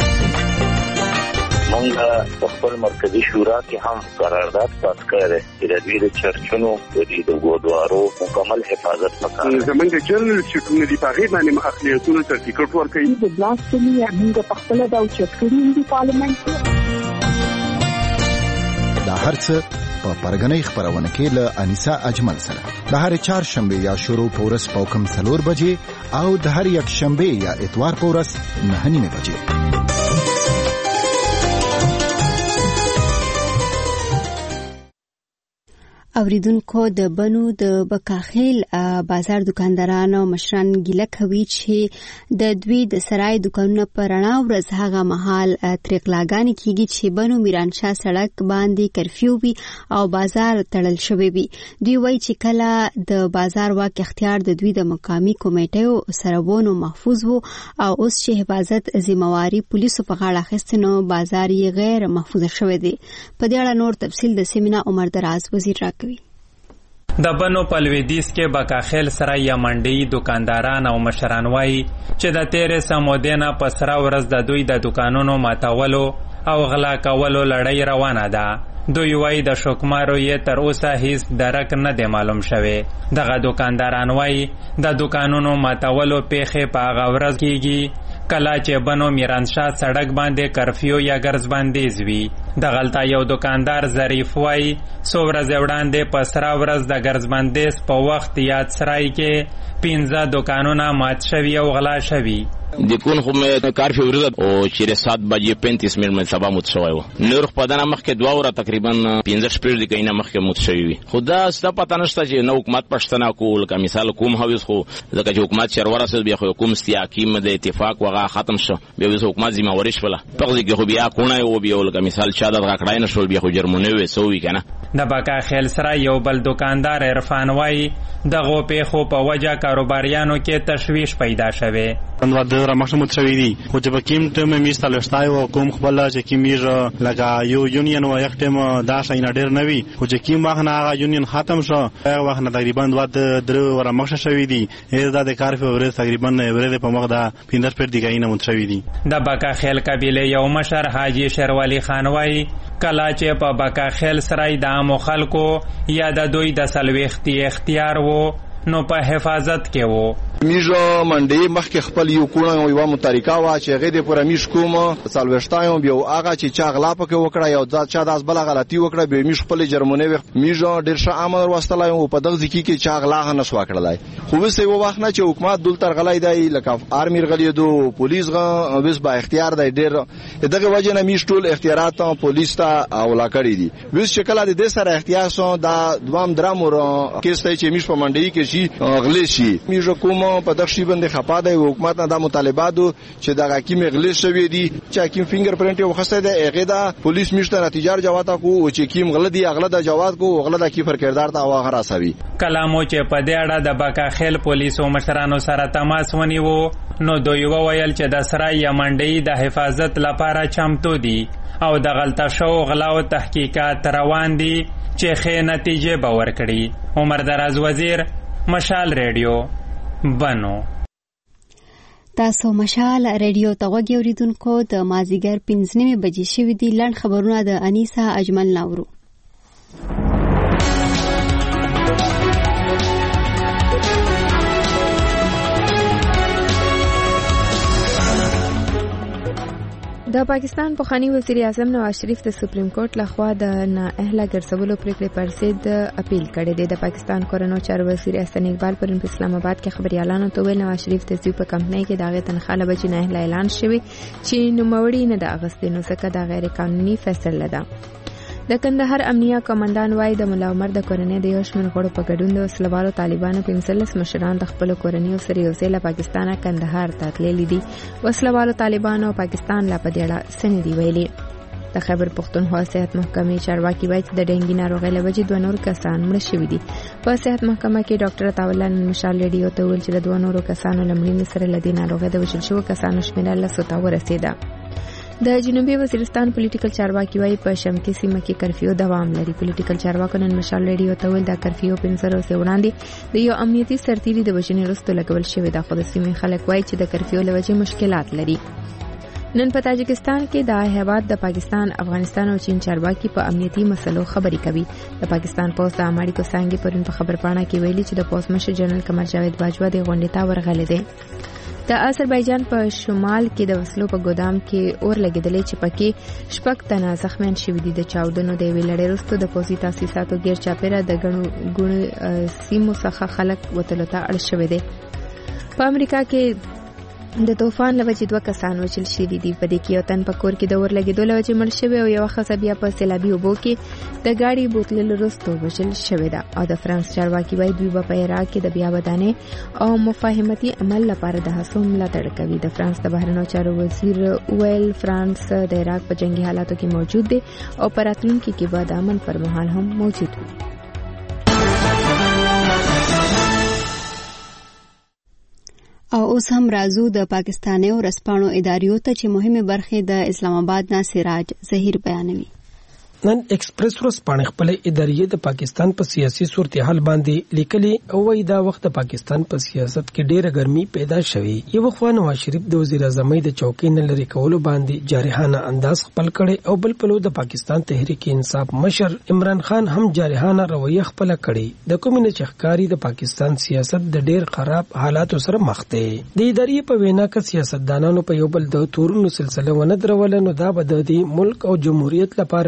مونږ په خپل مرکزی شورا کې هم قرارداد پاس کړی چې د دوی د چرچونو د ګودوارو مکمل حفاظت وکړي. زمونږ جنرال سټونه دی په هغه باندې اقلیتونو ته ټیکټ ورکړي. د بلاسټمي موږ په خپل د چرچونو دی پارلمان دا هرڅه په پرګنۍ خبرونه کې له انیسا اجمل سره د هر چهار شنبه یا شروع پورس پوکم څلور بجې او د هر یک شنبه یا اتوار پورس نه نیمه بجې. اوریدونکو د بنو د بکاخیل بازار دکاندارانو مشران ګیله کوي چې د دوی د سرای دکانونو پر رڼا ورځ هغه مهال تریقلاګانی کیږي چې بنو میرانشاه سړک باندې کرفیو وي او بازار تړل شوی وي. دوی وایي چې کله د بازار واک اختیار د دوی د مقامی کمیټو سره وونو محفوظ وو او اوس چې حفاظت ذمہواری پولیسو په غاړه اخیستې نو بازار یې غیر محفوظ شوی دی. په دې اړه نور تفصیل د سیمینه عمر دراز وزیر راکوي. د بنو په لویدیځ کې بکاخیل سرای یا منډي دکانداران او مشران وایي چې د تیرې سمودې نه په سره ورځ د دوی د دکانونو ماتولو او غلا کولو لړۍ روانه ده. دوی وایي د شوکمارو یې تر اوسه هیڅ درک نه دی معلوم شوی. دغه دکانداران وایي د دکانونو ماتولو پیښې په هغه ورځ کیږي کله چې بنو میرانشاه سړک باندې کرفیو یا ګرځبندیز وي. دغلته یو دکاندار ظریف وایي څو ورځې وړاندې په سره ورځ د ګرځبندیز په وخت یاد سرای کې پنځه دکانونه مات شوي او غلا شوي. د کون خو مې کارفي ورځ او چې سات بجې پینتیس منټ مې سبا موت شوی و. نور په دنه مخکې دوه ورځې تقریبا پنځه شپږ دقیقې مخکې موت شوی وي. خو دا ست پته نشته چې نو حکومت پښتنه کول که مثال کوم هویس خو ځکه چې حکومت چر ورسېد بیا خو کوم استحکام د اتفاق وغه ختم شو بیا حکومت ذمہ واری شوله. په دې کې خو بیا کونه او بیا ولکه مثال چا د غکړای نه شول بیا خو جرمونه وې سوې کنه. د بقا خیل سره یو بل دکاندار عرفان وای دغه پیښو په وجه کاروباریانو کې تشویش پیدا شوه. اندوا د رمښمت شوی دی خو چې بکیم ټیم میستل شتای او کوم خپل چې کیمیر لگا یو یونین او یک ټیم دا شای نه ډیر نوي خو چې کیم واخنه هغه یونین ختم شو هغه واخنه تقریبا دوه درو رمښ شوی دی دا د کار په ورځ تقریبا ورځ په مخ دا پیندر پر دیګای نه متشوی دی. د بقا خیل قبیله یو مشر حاجی شیروالي خان وای کلا چې په بقا خیل سرای د عام خلکو یا د دوی د سلويختي اختیار وو نو په حفاظت کې وو. میجا منډي مخکې خپل یو کونه یو متریکا وا چې غېدې پر میش کوم سالوشتایم بیا هغه چې چا غلا پکې وکړه یو ځا چا داس بل غلطي وکړه به میش خپل جرمونه وخت میجا ډیر ښه امر واستلای او په دغه ځکه کې چا غلا نه سوا کړلای خو وسه یو وخت نه چې حکومت دل تر غلای دی لکه آرمي غلی دو پولیس غا وس با اختیار دی ډیر دغه وجه نه میش ټول اختیارات پولیس ته اولا کړی دي وس شکل د دې سره اختیار سو دا دوام درامور کیسه چې میش په منډي کې شي غلی شي میجا کوم په دغه شی باندې خپا دی حکومت نه د مطالباتو چې د حکیم غلی شوی دی چې حکیم فینګر پرینټ یو خسته دی هغه دا پولیس میشته نتیجه جواب کو او چې کیم غل دی اغله د جواب کو غله د کیفر کردار ته واغ راسوي. کلامو چې په دې اړه د بقا خیل پولیسو مشرانو سره تماس ونیو نو دوی وویل چې د سرای یا منډي د حفاظت لپاره چمتو دي او د غلطه شو غلاو تحقیقات روان دي چې ښه نتیجه به ورکړي. عمر دراز وزیر، مشال ریډیو، بنو. تاسو مشال ریډیو ته غوږی اوریدونکو د مازیګر پنځه نیمې بجې شوې دي. لنډ خبرونه د انیسا اجمل ناورو. د پاکستان پخوانی وزیر اعظم نواز شریف د سپریم کورټ لخوا د نااهله ګرځولو پریکړې پر ضد اپیل کړی دی. د پاکستان کورنو چارو وزیر احسان اقبال پرون په اسلام آباد کې خبريالانو ته ویل نواز شریف د دوی په کمپنۍ کې دغه تنخواه له بچی نااهله اعلان شوی چې نوموړي نه د اغستې نو څخه د غیر قانوني فیصله ده. د کندهار امنیه کمانډان وای د مولا عمر د کورنۍ د یو شمېر غړو په ګډون د وسلوالو طالبانو پنځلس مشران د خپل کورنۍ سره یو ځای له پاکستانه کندهار ته تللي دي. وسلوالو طالبانو پاکستان لا په دې اړه څه نه دی ویلي. د خیبر پښتونخوا صحت محکمې چارواکي وایي چې د ډینګي ناروغۍ له وجې دوه نور کسان مړه شوي دي. په صحت محکمه کې ډاکټر عطاالله مشال ریډیو ته ویل چې د دوه نورو کسانو له مړینې سره له دې ناروغۍ د وژل شوو کسانو شمېره لسو ته ورسېده. د جنوبي وزیرستان پولیټیکل چارواکي وایي په شمکي سیمه کې کرفیو دوام لري. پولیټیکل چارواکو نن مشال ریډیو ته ویل دا کرفیو پنځه ورځې وړاندې د یو امنیتي سرتیري د وژنې وروسته لګول شوې ده، خو د سیمې خلک وایي چې د کرفیو له وجې مشکلات لري. نن په تاجکستان کې د هیواد د پاکستان، افغانستان او چین چارواکي په امنیتي مسلو خبرې کوي. د پاکستان پوسټ د امریکا څنګه پرون په خبرپاڼه کې ویلي چې د پوسټ مشر جنرال قمر جاوید باجوا د غونډې ته ورغلی دی. د آذربایجان په شمال کې د وسلو په ګودام کې اور لګیدلې چې پکې شپږ تنه زخمیان شوي دي. د چاودنو د یوې لړۍ وروسته د پوځي تاسیساتو غیر چاپیره د ګڼو ګڼو سیمو څخه خلک وتلو ته اړ شوي دي. په امریکا کې د طوفان له وجې دوه کسان وژل شوي دي. په دې کې یو تن په کور کې د اور لګېدو له وجې مړ شوی او یوه ښځه بیا په سیلابي اوبو کې د ګاډي بوتللو وروسته وژل شوې ده. او د فرانس چارواکي وایي دوی به په عراق کې د بیا ودانۍ او مفاهمتي عمل لپاره د هڅو ملاتړ کوي. د فرانس د بهرنیو چارو وزیر ویل فرانس د عراق په جنگي حالاتو کې موجود دی او په راتلونکي کې به د امن پر مهال هم موجود وي. او اوس هم راځو د پاکستاني ورځپاڼو اداریو ته چې مهمه برخه د اسلام آباد نه سراج ظهیر بیانوي. نن ایکسپریس ورځپاڼه خپل اداریه د پاکستان په سیاسي صورتحال باندې لیکلي او وايي دا وخت د پاکستان په سیاست کې ډېره ګرمي پیدا شوې. یو خو نواز شریف د وزیر اعظم د چوکۍ نه لري کولو باندې جارحانه انداز خپل کړي او بل پلو د پاکستان تحریک انصاف مشر عمران خان هم جارحانه رویه خپل کړي. د کومینه چخکاری د پاکستان سیاست د ډېر خراب حالاتو سره مخ دی. د اداریه په وینا کې سیاستدانانو په یو بل د تورونو سلسله ونه درول نو دا به د ملک او جمهوریت لپاره ډېر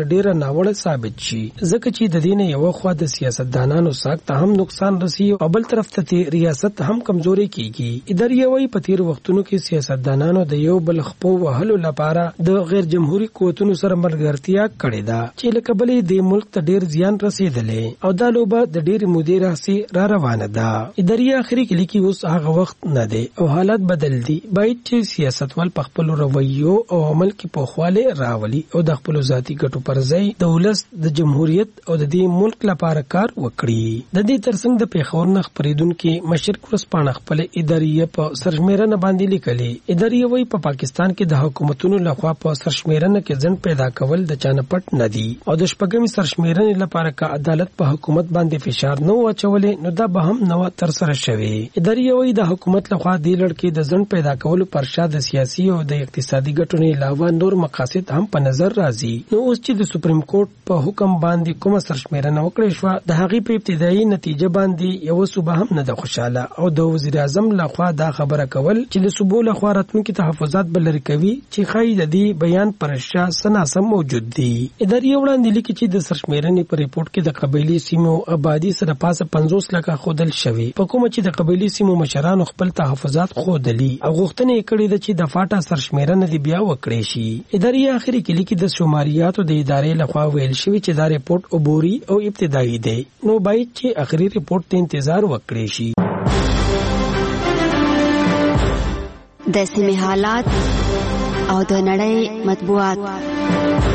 ناوړه ثابت شي ځکه چې د دین یو خوا د سیاستدانانو ساک ته هم نقصان رسي او بل طرف ته ریاست هم کمزوري کیږي. اداریوي په تیر وختونو کې سیاستدانانو د یو بل خپو وهلو لپاره د غیر جمهوریت قوتونو سره ملګرتیا کړې ده چې لکه بلې د ملک ته ډیر زیان رسیدلې او دا لوبه د ډیر مودې راځي را روانه ده. اداري اخري کې لیکي اوس هغه وخت نه دی او حالات بدل دي. باید چې سیاستوال په خپل رویو او عمل کې پوخواله راولي او د خپل ذاتي ګټو پر ځای د ولس د جمهوریت او د دې ملک لپاره کار وکړي. د دې ترڅنګ د پیښور نه خبرېدونکو مشرق ورسپانه خپل اداري په سرشمیرنه باندې لیکلي. اداري وای په پاکستان کې د حکومتونو لخوا په سرشمیرنه کې ځن پیدا کول د چانه پټ نه دي او د شپږمې سرشمیرنې لپاره کا عدالت په حکومت باندې فشار نه واچولې نو دا به هم نو تر سره شوی. اداري وای د حکومت لخوا د لړکې د ځن پیدا کولو پر شا د سیاسي او د اقتصادي ګټو نه علاوه نور مقاصد هم په نظر راځي. نو اوس چې د سپریم کورټ په حکم باندې کومه سرشمیرنه وکړې شو د هغې په ابتدایي نتیجه باندې یو صوبه هم نه د خوشاله او د وزیر اعظم لخوا دا خبره کول چې د صوبو لخوا راتلونکي تحفظات بلری کوي چې خای د دې بیان پر شا سناسم موجود دي. اداري وړاندې لیکي چې د سرشمیرنې په ریپورت کې د قبایلی سیمو آبادی سره پاسه پنځوس لکه خودل شوی په کومه چې د قبایلی سیمو مشرانو خپل تحفظات خودلی او غوښتنه کړې ده چې د فاټا سرشمیرنه دی بیا وکړي شي. اداري اخري کې لیکي د شماریاتو د ادارې لخوا ویل شوی چې دا ریپورت عبوري او ابتدایي دی نو باید چې اخري ریپورت ته انتظار وکړي شي. د سیمې حالات او د نړۍ مطبوعات.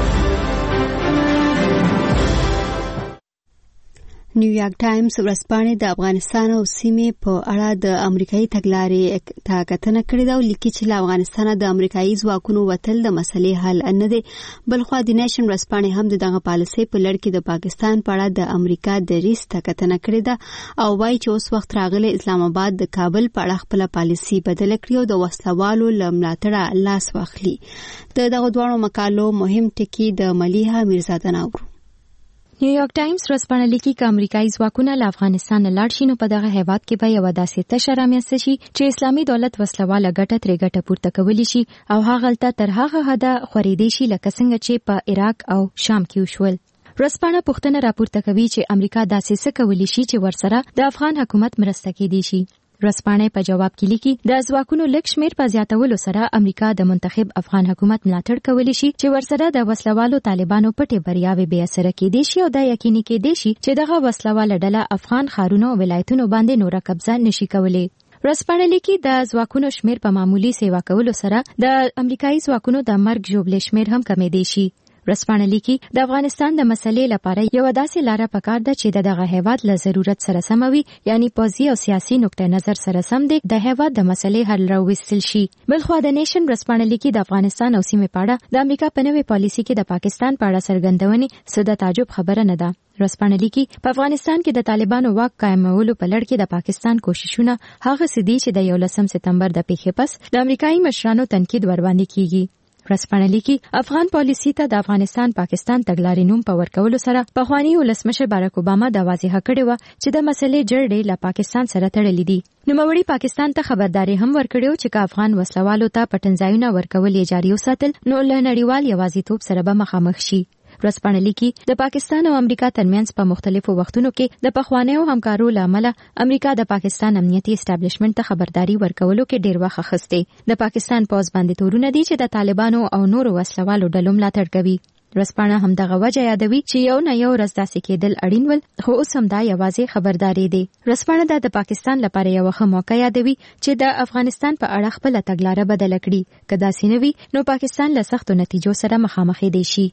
نیویارک ټایمز ورځپاڼې د افغانستان او سیمې په اړه د امریکایي تګلارې ته کتنه کړې ده او لیکي چې له افغانستانه د امریکایي ځواکونو وتل د مسلې حل نه دی. بلخوا د نیشن ورځپاڼې هم د دغه پالیسۍ په لړ کې د پاکستان په اړه د امریکا دریځ ته کتنه کړې ده او وایي چې اوس وخت راغلی اسلام آباد د کابل په اړه خپله پالیسي بدله کړي او د وسلوالو له ملاتړه لاس واخلي. د دغه دواړو مقالو مهم ټکي د ملیحه میرزاده ناورو. نیویارک ټایمز ورځپاڼه لیکي چې امریکایي ځواکونه له افغانستان لاړ شي نو په دغه هیواد کې به یو داسې تشه رامنځته شي چې اسلامي دولت وسلواله ګټه ترې ګټه پورته کولی شي او هغلته تر هغه حده خورېدی شي لکه څنګه چې په عراق او شام کې وشول. ورځپاڼه پوښتنه راپورته کوي چې امریکا داسې څه کولی شي چې ورسره د افغان حکومت مرسته کېدی شي. ورځپاڼه په جواب کې لیکي د ځواکونو لږ شمېر په زیاتولو سره امریکا د منتخب افغان حکومت ملاتړ کولی شي چې ورسره د وسلوالو طالبانو پټې بریاوې بې اثره کېدی شي او دا یقیني کېدی شي چې دغه وسلواله ډله افغان ښارونو او ولایتونو باندې نوره قبضه نشي کولی. ورځپاڼه لیکي د ځواکونو شمېر په معمولي سیوا کولو سره د امریکایي ځواکونو د مرګ ژوبلې شمېر هم کمېدی شي. ورځپاڼه لیکي د افغانستان د مسلې لپاره یو داسې لاره پکار ده چې د دغه هیواد له ضرورت سره سم وي یعنی پوځي او سیاسي نقطه نظر سره سم دی د هیواد د مسلې حل راوستل شي. بلخوا د نیشن ورځپاڼه لیکي د افغانستان او سیمې په اړه د امریکا په نوې پالیسي کې د پاکستان په اړه څرګندونې څه د تعجب خبره نه ده. ورځپاڼه لیکي په افغانستان کې د طالبانو واک قائمولو په لړ کې د پاکستان کوششونه هغه څه دي چې د یولسم سپتمبر د پیښې پس د امریکایي مشرانو تنقید ورباندې کیږي. ورځپاڼه لیکي افغان پالیسي ته د افغانستان پاکستان تګلارې نوم په ورکولو سره پخوانی ولسمشر باراک اوباما د واضحه کړې وه چې د مسلې جړې له پاکستان سره تړلې دي. نوموړي پاکستان ته خبرداري هم ورکړې چې که افغان وسلوالو ته پټنځایونه ورکول یې جاري وساتل نو له نړیوال یوازیتوب سره به مخامخ شي. ورځپاڼه لیکي د پاکستان او امریکا ترمنځ په مختلفو وختونو کې د پخوانیو همکارو له امله امریکا د پاکستان امنیتي اسټابلیشمنت ته خبرداري ورکولو کې ډېر وخت اخیستی. د پاکستان پوځ باندې تورونه دي چې د طالبانو او نورو وسلوالو ډلو ملاتړ کوي. ورځپاڼه همدغه وجه یادوي چې یو نه یو ورځ داسې کېدل اړین ول خو اوس هم دا یوازې خبرداري دی. ورځپاڼه دا د پاکستان لپاره یو ښه موقع یادوي چې د افغانستان په اړه خپله تګلاره بدله کړي. که داسې نه وي نو پاکستان له سختو نتیجو سره مخامخېدی شي.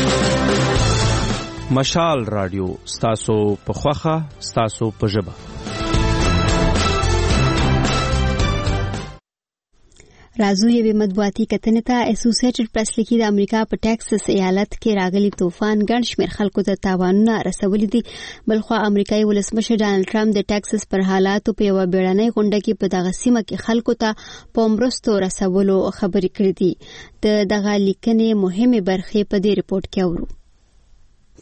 مشال رادیو ستاسو په خوخه ستاسو په ژبه. راځو یوې مطبوعاتي کتنې ته. اسوسییټډ پریس لیکي د امریکا په ټیکساس ایالت کې راغلي طوفان ګڼ شمېر خلکو ته تاوانونه رسولي دي. بلخوا امریکایي ولسمشر ډانلډ ټرمپ د ټیکساس پر حالاتو په یوه بیړنۍ غونډه کې په دغه سیمه کې خلکو ته په مرستو رسولو خبرې کړې دي. د دغه لیکنې مهمې برخې په دې ریپورت کې اورو.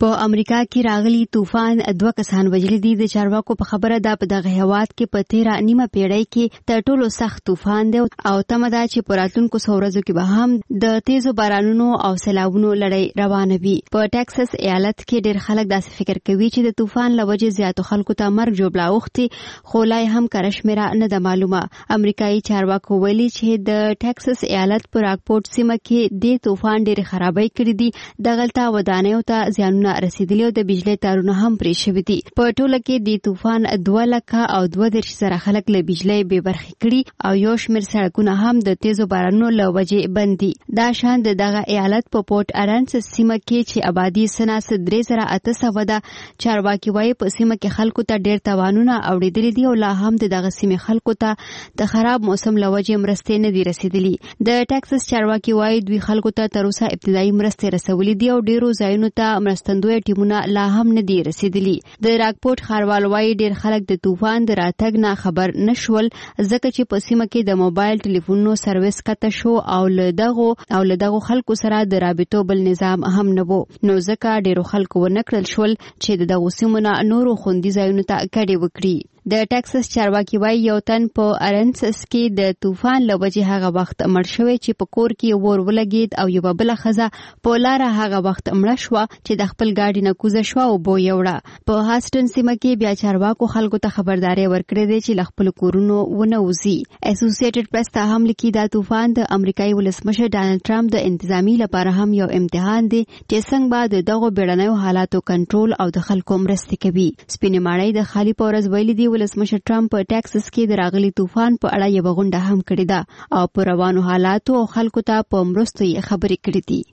په امریکا کې راغلي طوفان دوه کسان وژلي دي. د چارواکو په خبره ده په دغه هیواد کې په تیره نیمه پیړۍ کې تر ټولو سخت طوفان دی او تمه ده چې په راتلونکو څو ورځو کې به هم د تیزو بارانونو او سیلابونو لړۍ روانه وي. په ټکساس ایالت کې ډېر خلک داسې فکر کوي چې د طوفان له وجې زیاتو خلکو ته مرګ ژوبلا اوښتي، خو لا هم کره شمېره نه ده معلومه. امریکایي چارواکو ویلي چې د ټکساس ایالت په راکپورټ سیمه کې د طوفان ډېرې خرابۍ کړې دي. دغلته ودانیو ته زیانونه رسیدلی او د بجلی تارونه هم پرې شوي دي. په ټوله کې د طوفان دوه لکه او دوه دېرش زره خلک له بجلی بې برخې کړي او یو شمېر سړکونه هم د تیزو بارانونو له وجې بند دي. دا شان د دغه ایالت په پورټ ارنس سیمه کې چې آبادي سنه درې زره اته سوه ده، چارواکي وایي په سیمه کې خلکو ته ډېر تاوانونه اوریدلي دي او لا هم د دغه سیمې خلکو ته د خراب موسم له وجې مرستې نه دي رسیدلي. د ټکساس چارواکي وایي دوی خلکو ته تر اوسه ابتدایي مرستې رسولي دي او ډېرو ځایونو ته مرستندوی ټیمونه لا هم نه دي رسیدلي. د راکپورټ ښاروال وایي ډېر خلک د طوفان د راتګ نه خبر نشول ځکه چې په سیمه کې د موبایل ټلیفونونو سرویس کته شو او له دغو او له دغو خلکو سره د رابطو بل نظام هم نه وو، نو ځکه ډېرو خلکو ونه کړل شول چې د دغو سیمو نه نورو خوندي ځایونو ته کډې وکړي. د ټکساس چارواکي وایي یو تن په ارنسس کې د طوفان له وجې هغه وخت مړ شوی چې په کور کې اور ولګېد او یوه بله ښځه په لاره هغه وخت مړه شوه چې د خپل ګاډي نه کوزه شوه او بو یې وړه. په هاسټن سیمه کې بیا چارواکو خلکو ته خبرداری ورکړې دی چې له خپلو کورونو ونه وځي. اسوسییټډ پریس ته هم لیکي دا طوفان د امریکایي ولسمشر ډانلډ ټرمپ د انتظامي لپاره هم یو امتحان دی چې څنګه به د دغو بیړنیو حالاتو کنټرول او د خلکو مرستې کوي. سپینې ماڼۍ د خالي په ورځ ویلي دي ولسمشر ټرمپ په ټکساس کې د راغلي طوفان په اړه یوه غونډه هم کړې ده او په روانو حالاتو او خلکو ته په مرستو یې خبرې کړې دي.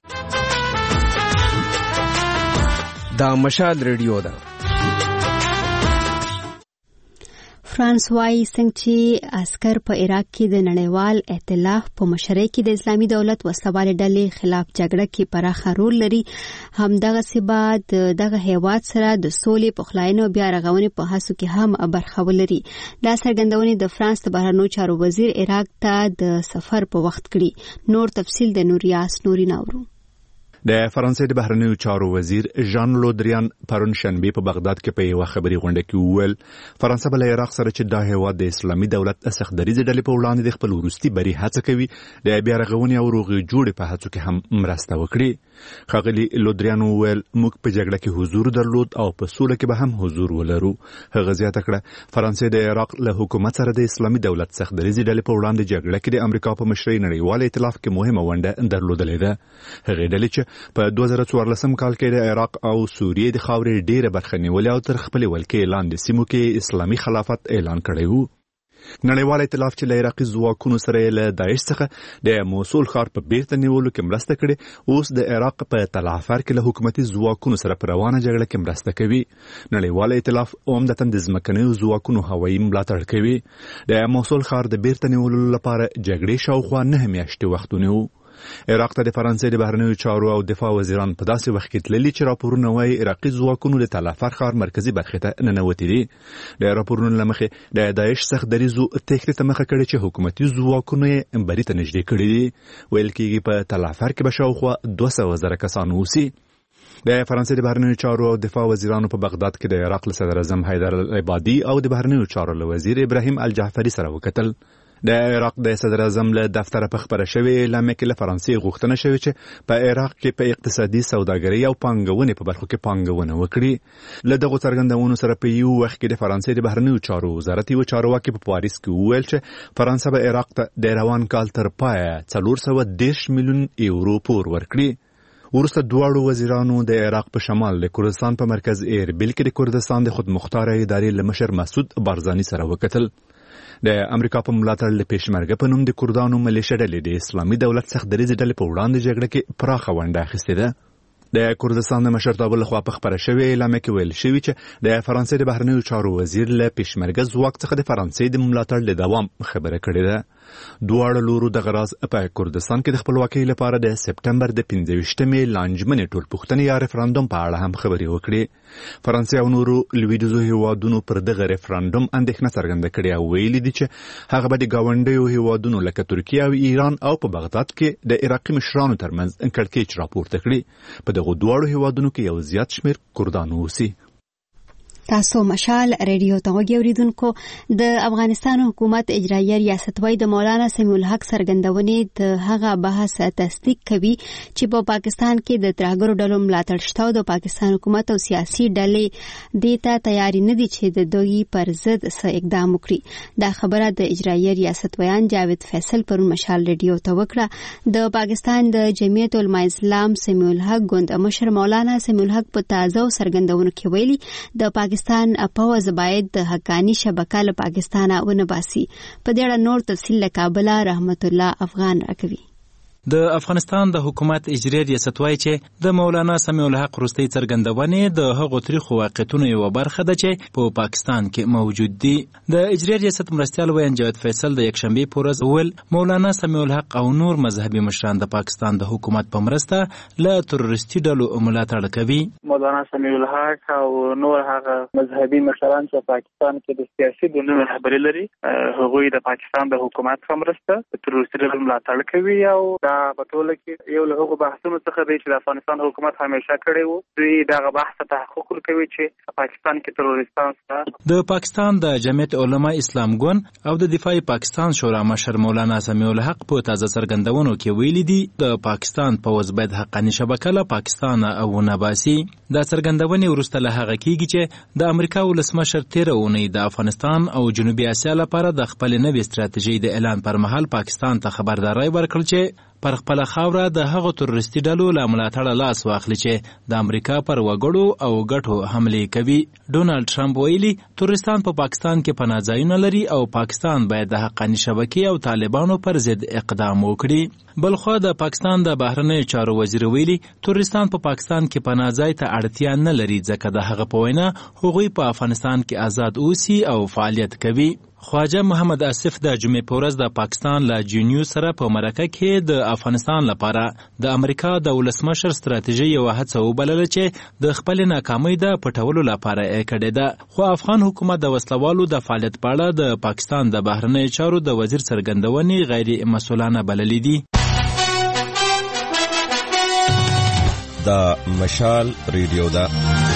دا مشال ریډیو ده. فرانس وايي څنګه چې عسكر په عراق کې د نړیوال ائتلاف په مشرۍ کې د اسلامي دولت وسلوالې ډلې خلاف جګړه کې پراخه رول لري، همدغسې به د دغه هیواد سره د سولې پخلاینې او بیا رغونې په هڅو کې هم برخه ولري. دا څرګندونې د فرانس د بهرنیو چارو وزیر عراق ته د سفر په وخت کړي. نور تفصیل د نوریاس نوري ناورو. د فرانسې د بهرنیو چارو وزیر ژان لودریان پرون شنبه په بغداد کې په یو خبري غونډه کې وویل فرانسه بل عراق سره چې د هیواد د اسلامي دولت سختدریزه ډلې په وړاندې د خپل وروستي بری هڅه کوي د بیا رغونې او روغې جوړې په هڅو کې هم مرسته وکړي. ښاغلي لودریان وویل موږ په جګړه کې حضور درلود او په سوله کې به هم حضور ولرو. هغه زیاته کړه فرانسې د عراق له حکومت سره د اسلامي دولت سختدریزه ډلې په وړاندې جګړه کې د امریکا په مشرۍ نړیوال ائتلاف کې مهمه ونډه درلودلې ده. هغه ډلې چې په دوه زره څوارلسم کال کې د عراق او سوریې د خاورې ډېره برخه نیولې او تر خپلې ولکې لاندې سیمو کې اسلامي خلافت اعلان کړی وو. نړیوال ائتلاف چې له عراقي ځواکونو سره له داعش څخه د موصل ښار په بیرته نیولو کې مرسته کړې، اوس د عراق په تل افر کې له حکومتي ځواکونو سره په روانه جګړه کې مرسته کوي. نړیوال ائتلاف عمدتاً د ځمکنیو ځواکونو هوایي ملاتړ کوي. د موصل ښار د بیرته نیولو لپاره جګړې شاوخوا نهه میاشتې وخت ونیو. عراق ته د فرانسې د بهرنیو چارو او دفاع وزیران په داسې وخت کې تللي چې راپورونه وایي عراقي ځواکونو د تل افر ښار مرکزي برخې ته ننوتي دي. د راپورونو له مخې د داعش څخه دریزو تېښتې ته مخه کړې چې حکومتي ځواکونو یې بري ته نږدې کړي دي. ویل کېږي په تل افر کې به شاوخوا دوه سوه زره کسان اوسي. د فرانسې د بهرنیو چارو او دفاع وزیرانو په بغداد کې د عراق له صدر اعظم حیدر العبادي او د بهرنیو چارو له وزیر ابراهیم الجعفري سره وکتل. د عراق د صدر اعظم له دفتره په خبره شوې اعلامیه کې له فرانسې غوښتنه شوې چې په عراق کې په اقتصادي سوداګرۍ او پانګونې په برخو کې پانګونه وکړي. له دغو څرګندونو سره په یو وخت کې د فرانسې د بهرنیو چارو وزارت یو چارواکي په پاریس کې وویل چې فرانسه به عراق ته د روان کال تر پایه څلور سوه دېرش میلیون یورو پور ورکړي. وروسته دواړو وزیرانو د عراق په شمال د کردستان په مرکز ایربیل کې د کردستان د خودمختاره ادارې له مشر مسعود بارزاني سره وکتل. د امریکا په ملاتړ له پېشمرګه په نوم د کردانو ملیشه ډلې د اسلامي دولت سختدریزې ډلې په وړاندې جګړه کې پراخه ونډه اخیستې ده. د کردستان د مشرتابه لخوا په خبره شوې اعلامیه کې ویل شوي چې د فرانسې د بهرنیو چارو وزیر له پېشمرګه ځواک څخه د فرانسې د ملاتړ له دوام خبره کړې ده. دواړو لورو د غراز په کردستان کې د خپلواکۍ لپاره د سپټمبر د پنځه ویشتمې لانجمنې ټولپوښتنې یا ریفرندوم په اړه هم خبرې وکړې. فرانسې او نورو لویدیځو هیوادونو پر دغه ریفرندوم اندېښنه څرګنده کړې او ویلي دي چې هغه به د ګاونډیو هیوادونو لکه ترکیه او ایران او په بغداد کې د عراقي مشرانو ترمنځ کړکېچ راپورته کړي. په دغو دواړو هیوادونو کې یو زیات شمېر کردان اوسي. تاسو مشال ریډیو ته وګوریدونکو د افغانستان حکومت اجرایي ریاست وای د مولانا سمیع الحق سرګندونې د هغه بحث تصدیق کوي چې په پاکستان کې د ترهګرو ډلو ملاتړ شته او د پاکستان حکومت او سیاسي ډلې دیتا تیاری نه دي چې د دوی پر ضد څه اقدام وکړي. دا خبره د اجرایي ریاست ویان جاوید فیصل پر مشال ریډیو ته وکړه. د پاکستان د جمعیت العلماء اسلام سمیع الحق ګوند مشر مولانا سمیع الحق په تازه سرګندونو کې ویلي د پاکستان پاکستان پوز باید د حقانی شبکه له پاکستانه ونه باسي. په دې اړه نور تفصیل له کابل رحمت الله افغان راکوي. د افغانستان د حکومت اجرایي ریاست وایي چې د مولانا سمیع الحق وروستۍ څرګندونې د هغو تاریخي واقعیتونو یوه برخه ده چې په پاکستان کې موجود دي. د اجرایي ریاست مرستیال ویان جاوید فیصل د یکشنبې په ورځ وویل مولانا سمیع الحق او نور مذهبي مشران د پاکستان د حکومت په مرسته له تروریستي ډلو ملاتړ کوي. مولانا سمیع الحق او نور هغه مذهبي مشران چې پاکستان کې د سیاسي ګوندونو رهبري لري هغوی د پاکستان د حکومت په مرسته د تروریستي ډلو ملاتړ کوي او په ټوله کې یو له هغو بحثونو څخه دی چې د افغانستان حکومت همیشه کړی وو. دوی دغه بحث ته تحقق ورکوي چې پاکستان کې تروریستان شته. د پاکستان د جمعیت العلماء اسلام ګوند او د دفاع پاکستان شورا مشر مولانا سمیع الحق په تازه څرګندونو کې ویلي دي د پاکستان پوز باید حقانی شبکه له پاکستان او نباسي. دا څرګندونې وروسته له هغه کېږي چې د امریکا ولسمشر تېره اونۍ د افغانستان او جنوبي اسیا لپاره د خپلې نوې ستراتیژۍ د اعلان پر مهال پاکستان ته خبرداری ورکړ چې پر خپل خاوره د هغو تروریستي ډلو له ملاتړه لاس واخلي چې د امریکا پر وګړو او ګټو حملې کوي. ډونالډ ټرمپ ویلي تروریستان په پاکستان کې پناه ځایونه لري او پاکستان باید د حقاني شبکې او طالبانو پر ضد اقدام وکړي. بلخوا د پاکستان د بهرنیو چارو وزیر ویلي تروریستان په پاکستان کې پناه ځای ته اړتیا نه لري ځکه د هغه په وینا هغوی په افغانستان کې آزاد اوسي او فعالیت کوي. خواجه محمد آصف د جمعې په ورځ د پاکستان له جینیو سره په مرکه کې د افغانستان لپاره د امریکا د ولسمشر ستراتیژي یوه هڅه وبلله چې د خپلې ناکامۍ د پټولو لپاره یې کړې ده. خو افغان حکومت د وسلوالو د فعالیت په اړه د پاکستان د بهرنیو چارو د وزیر څرګندونې غیر مسؤلانه بللې دي. د مشال ریډیو ده.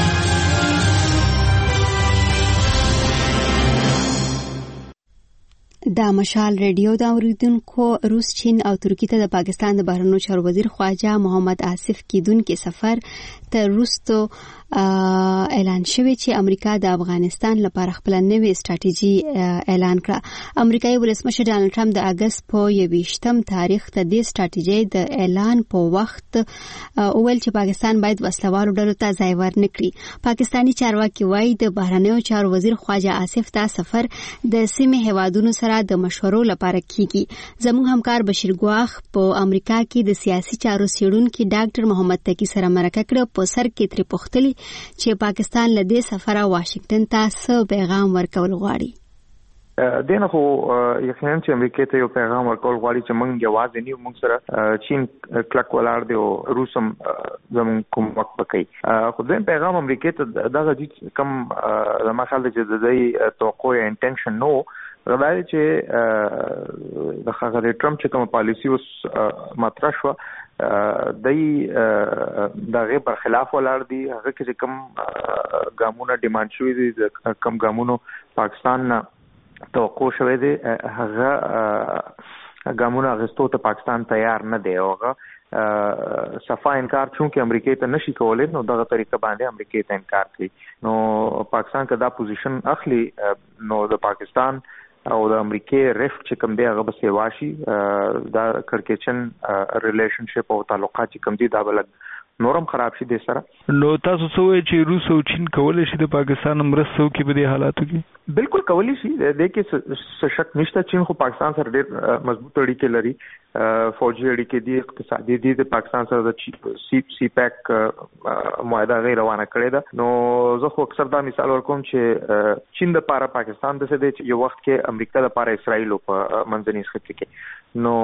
دا مشال ریډیو دا اوریدونکو روس چین او ترکی ته د پاکستان د بهرنیو چارو وزیر خواجه محمد آصف کیدونکو سفر ته روستو اعلان شوی چې امریکا د افغانستان لپاره خپل نوې ستراتیژي اعلان کړه. امریکایي ولسمشر ډانلډ ټرمپ د اگست په یوویشتم تاریخ ته د ستراتیژي د اعلان په وخت اول چې پاکستان باید وسلوالو ډلو ته ځای ورنکړي. پاکستانی چارواکي وایي د بهرنیو چارو وزیر خواجه آصف ته سفر د سیمې هیوادونو سره د مشورو لپاره کیږي. زموږ همکار بشیر ګواخ په امریکا کې د سیاسي چارو څېړونکي ډاکټر محمد تقی سره مرکه کړه. په سر کې ترې پوښتلي چې پاکستان له دې سفره واشنگټن ته څه پیغام ورکول غواړي. دینه خو یقینا چې امریکا ته یو پیغام ورکول غواړي چې موږ یوازې نیو موږ سره چین کلک ولاړ دی او روسم زموږ کومک وکړي. خو دین پیغام امریکا ته دغه چې کم زما خیال دی چې د دې توقع یا انټنشن نو غواړي چې د هغه ټرمپ چې کوم پالیسی اوس مطرح شو دای دغه پر خلاف ولاړ دي. هغه چې کوم ګامونه ډیماند شوی دي کوم ګامونو پاکستان توقع شوی دی هغه ګامونه اغستو ته پاکستان تیار نه دی. هغه صفا انکار چونکه امریکا ته نشي کولای نو دغه طریقه باندې امریکا ته انکار کوي. نو پاکستان که دا پوزیشن اخلي نو د پاکستان او د امریکای ریفت چې کوم دی هغه به سیواشي دا کړکېچن ریلیشنشپ او تعلقات چې کوم دي دا بل نورم خراب شي د سره. نو تاسو څه وایي چې روس او چین کولای شي د پاکستان مرسته وکړي په دې حالاتو کې؟ بالکل کولای شي. د دې کې څه شک نشته. چین خو پاکستان سره ډېر مضبوط اړیکې لري فوجي اړیکې دي اقتصادي دي د پاکستان سره د سی سی پیک معاهده غیر روانه کړې ده. نو زه خو اکثر دا مثال ورکوم چې چین د پاره پاکستان د څه دی یو وخت کې امریکا د پاره اسرائیل په منځني خط کې نو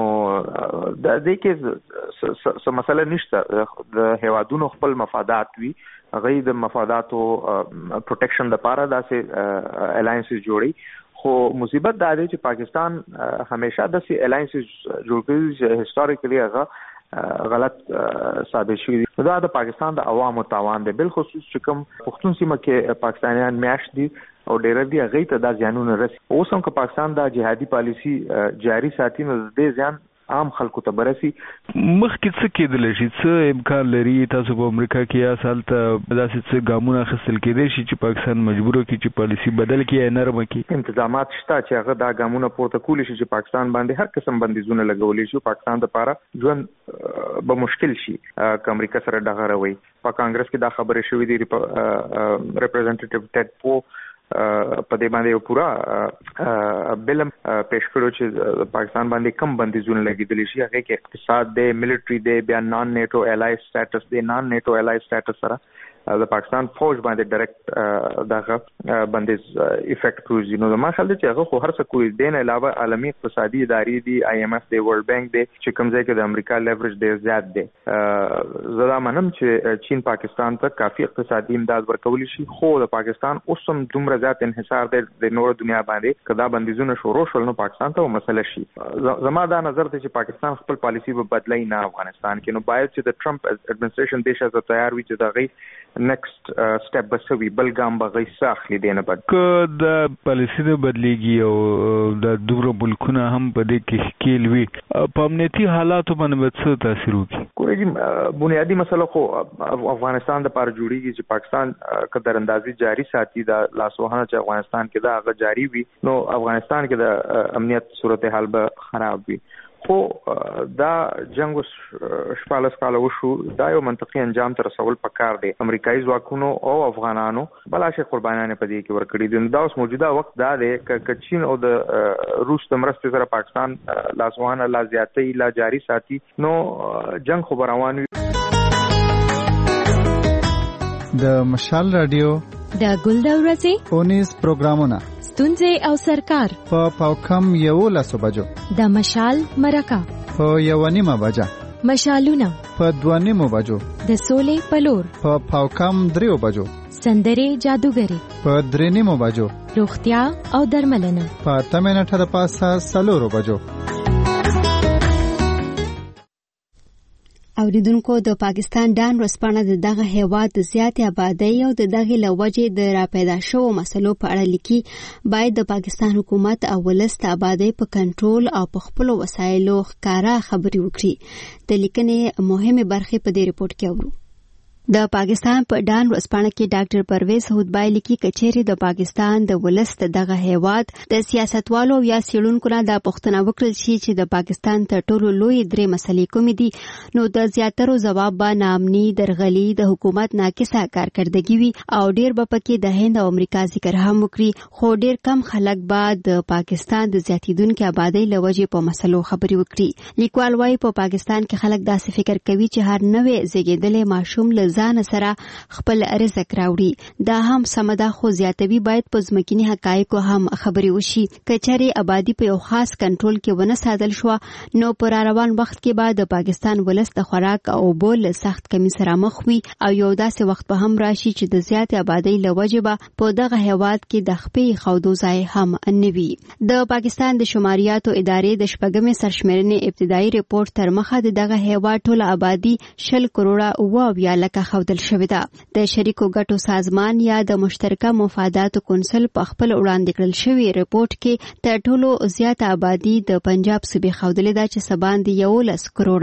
د دې کې څه مسله نشته. د هیوادونو خپل مفادات وي هغه د مفاداتو پروټیکشن لپاره داسې الاینسز جوړي. خو مصیبت دا دی چې پاکستان همیشه داسې الاینسز جوړ کړي چې هیستوریکلی هغه غلط ثابت شوي. دا د پاکستان د عوامو تاوان دی، بل خصوص چې کوم پښتون سیمه کې پاکستانیان میاشت دي او ډېر دي هغه ته دا ځانونه رسي. اوس هم که پاکستان دا جهادي پالیسی جاری ساتي نو د ځان عام خلکو ته برسي. مخکې څه کېدل شي، څه امکان لري تاسو په امریکا کې یا سالته داسې څه ګامونه اخیستل کېدای شي چې پاکستان مجبور کړي چې پالیسی بدل کړي یا نرمه کړي؟ انتظامات شته چې هغه دا ګامونه پورته کولی شي چې پاکستان باندې هر قسم بندیزونه لګولی شي. پاکستان دپاره ژوند به مشکل شي که امریکا سره ډغره وي. په کانګرس کې دا خبرې شوې دي، ریپرزنټیټیو ټیډ پو په دې باندې یو پورا بلم پیش کړو چې پاکستان باندې کم بندیزونه لګیدلی شي. هغه کې اقتصاد دی، ملټری دی، بیا نان نیټو الای سټیټس دی. نان نیټو الای سټیټس سره د پاکستان فوج باندې ډایرکټ دغه بندیز افیکټ کوي. نو ما خیال دی چې هغه خو هر څه کوي. دین علاوه عالمي اقتصادي ادارې دي، آی ایم ایف دی، ورلد بانک دی، چې کوم ځای کې د امریکا لیوریج ډیر زیات دی. زه دا منم چې چین پاکستان ته کافي اقتصادي امداد ورکولی شي، خو د پاکستان اوس هم دومره زیات انحصار دی د نور دنیا باندې که دا بندیزونه شروع شول نو پاکستان ته مسله شي. زما دا نظر دی چې پاکستان خپل پالیسی به بدلای نه افغانستان کې. نو باید چې د ټرمپ اډمنسټریشن دیش ته تیار وي چې دا غي نیکسټ سټپ بسوي بل ګام به غي ساخلي دینه بعد که د پالیسی نه بدلیږي او د دوه ملکونه هم په دې کې ښکیل وي په امنیتي حالاتو باندې څه تاثیر وکړي؟ کومه بنیادی مسله خو افغانستان د پاره جوړیږي چې پاکستان قدر اندازي جاری ساتي دا لاسوهنه چې افغانستان کې دا هغه جاری وي نو افغانستان کې د امنیت صورتحال به خراب وي. خو دا جنگ شپاړس کاله وشو، دا یو منطقي انجام ته رسول پکار دی. امریکایي ځواکونو او افغانانو بلاشه قربانیان په دې کې ورکړي دي. دا اوس موجوده وخت دا دی چې چین او د روس د مرستې سره پاکستان لاسوهنه لا زیاتې لا جاری ساتي نو جنگ خو روان وي. د مشال رادیو د ګلدورځي اونیس پروګرامونه ستونزې او سرکار په پاوکم یو لاسو بجو د مشال مرکه په یو نیمه بجه مشالونه په دوه نیمه بجو د سولې پلور په پاوکم دریو بجو سندرې جادوګری په درې نیمه بجو روغتیا او درملنه په تمنټه د پاسه سلورو بجو. اوریدونکو د پاکستان ډان ورسپانه د دغه هیواد د زیاتې آبادی او د دغه لوجې د راپیدا شوو مسلو په اړه لیکي باید د پاکستان حکومت او ولست آبادی په کنټرول او په خپل وسایلو ښکارا خبري وکړي. د لیکنې مهمه برخه په دې ریپورت کې اورو. د پاکستان په ډان ورسپانه کې ډاکټر پرویز هودبای لیکي کچېری د پاکستان د ولست دغه هیواد د سیاستوالو یا سیړونکو نه د پښتنه وکړل شي چې د پاکستان تر ټولو لوی درې مسلې کومې دي نو د زیاترو جواب به نامني درغلي د حکومت ناقصه کارکردګي وي او ډیر به پکې د هند او امریکا ذکر هم وکړي. خو ډیر کم خلک به د پاکستان د زیاتیدونکو آبادی لوجې په مسلو خبري وکړي. لیکوال وايي په پاکستان کې خلک داسې فکر کوي چې هر نوې زیږیدلې ماشوم له ځان سره خپل رزق راوړي. دا هم سمدا خو زیاتوي باید په ځمکني حقایقو هم خبري وشي. کچري آبادی په یو خاص کنټرول کې ونه ساتل شو نو پر روان وخت کې بعد د پاکستان ولست د خوراک او بول سخت کمی سره مخ وي او یو داسې وخت به هم راشي چې د زیات آبادی لوجبه په دغه هیواد کې د خپې خودو ځای هم نوي. د پاکستان د شماریاتو ادارې د شپږمې سرشمېرنې ابتدایي ریپورت تر مخه د دغه هیواد ټول آبادی شل کروڑه اوه اویا لکه خودل شوې ده. د شریکو ګټو سازمان یا د مشترکه مفاداتو کونسل په خپل وړاندې کړل شوی ریپورت کې تر ټولو زیاته آبادی د پنجاب صوبې خودلې ده چې سباندې یولس کروڑه ده.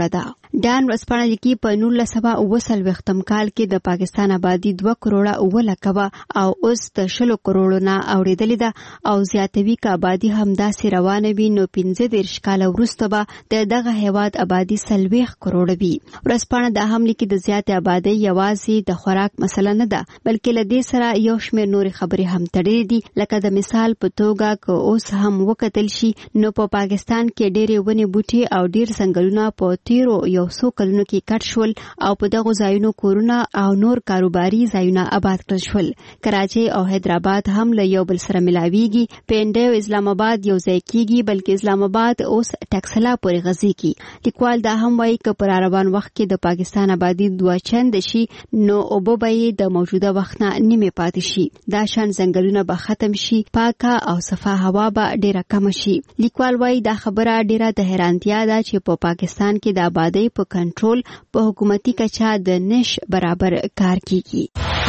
ډان ورځپاڼه لیکي په نولس سوه اوه څلوېښتم کال کې د پاکستان آبادي دوه کروړه اوه لکه وه او اوس د شلو کروړو نه اوړېدلې ده او زیاتوي که آبادي همداسې روانه وي نو پنځه دېرش کاله وروسته به د دغه هېواد آبادي څلوېښت کروړه وي. ورځپاڼه دا هم لیکي د زیاتې آبادۍ یوازې د خوراک مسله نه ده بلکې له دې سره یو شمېر نورې خبرې هم تړلې دي لکه د مثال په توګه که اوس هم وکتل شي نو په پاکستان کې ډېرې ونې بوټي او ډېر ځنګلونه په تیرو یو څو کلونو کې کټ شول او په دغو ځایونو کورونه او نور کاروباري ځایونه آباد کړل شول. کراچۍ او حیدرآباد هم له یو بل سره ملاویږي. پنډۍ او اسلام آباد یو ځای کیږي بلکې اسلام آباد اوس ټکسلا پورې غځېږي. لیکوال دا هم وایي که په راروان وخت کې د پاکستان آبادي دوه چنده شي نو اوبه به یې د موجوده وخت نه نیمې پاتې شي. دا شان ځنګلونه به ختم شي، پاکه او صفا هوا به ډېره کمه شي. لیکوال وایي دا خبره ډېره د حیرانتیا ده چې په پاکستان کې د آبادۍ په کنټرول په حکومتي کچه د نش برابر کار کیږي.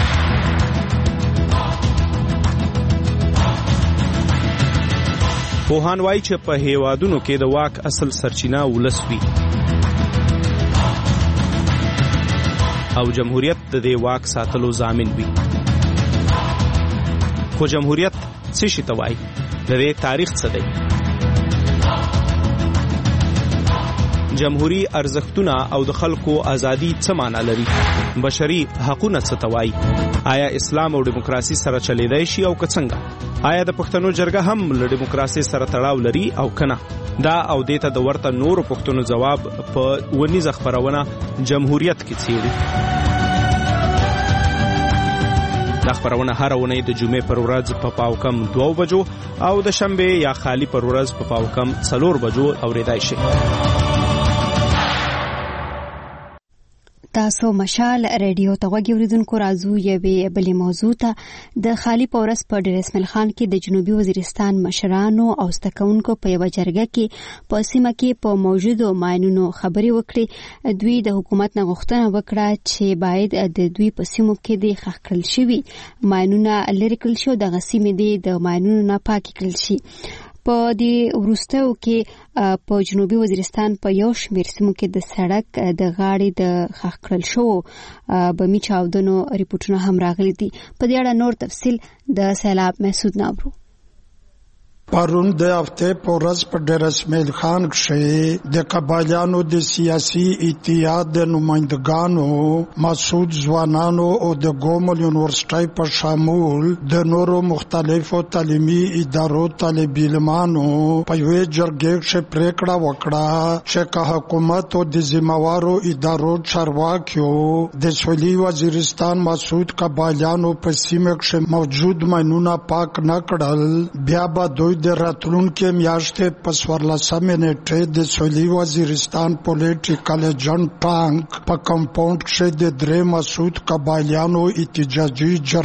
پوهان وایي چې په هیوادونو کې د واک اصل سرچینه ولس وي او جمهوریت د دې واک ساتلو ضامن وي. خو جمهوریت څه شي ته وایي؟ د دې تاریخ څه دی؟ جمهوری ارزښتونه او د خلکو ازادي څه معنا لري؟ بشري حقوقونه څه ته وایي؟ آیا اسلام او دیموکراسي سره چلیدای شي او که څنګه؟ آیا د پښتنو جرګه هم له دیموکراسي سره تړاو لري او کنه؟ دا او دیته د ورته نورو پښتنو جواب په ونیزه خبرونه جمهوریت کې څیړي. دا خبرونه هر ونې د جمعې پر ورځ په پاو کم دوه بجو او د شنبه یا خالی پر ورځ په پاو کم څلور بجو اوریدای شي. تاسو مشال رادیو ته غوږی اوریدونکو راځو یوې بلې موضوع ته. د خالی پورس په ډیر اسماعیل خان کې د جنوبي وزیرستان مشرانو او ستکونکو په یو جرګه کې په سیمه کې په موجودو ماینونو خبرې وکړې. دوی د حکومت نه غوښتنه وکړه چې باید د دوی په سیمو کې د ښخ کړل شوي ماینونه لرې کړل شي او دغه سیمې د ماینونو نه پاکې کړل شي. په دې وروستیو کې په جنوبي وزیرستان په یو شمېر سیمو کې د سړک د غاړې د ښخ کړل شوو بمي چاودنو ریپورټونه هم راغلي دي. په دې اړه نور تفصیل د سیلاب محسود ناورو. پرون د هفته په ورځ په ډیر اسماعیل خان کې د قبایلیانو د سیاسي اتحاد د نمائندګانو مسعود ځوانانو او د ګومل یونیورسيټي په شامل د نورو مختلفو تعلیمي ادارو طالب علمانو په یوه جرګه کې پریکړه وکړه چې که حکومت او د ذمہوارو ادارو چارواکیو د سولي وزیرستان مسعود قبایلیانو په سیمه کې موجود ماینونه پاک نه کړل بیا به دوی د راتلونکو میاشتې په څوارلسمه نیټه د سولي وزیرستان پولیټیکل ایجنټ ټانک په کمپاوند کې د درې مسعود قبایلیانو احتجاجي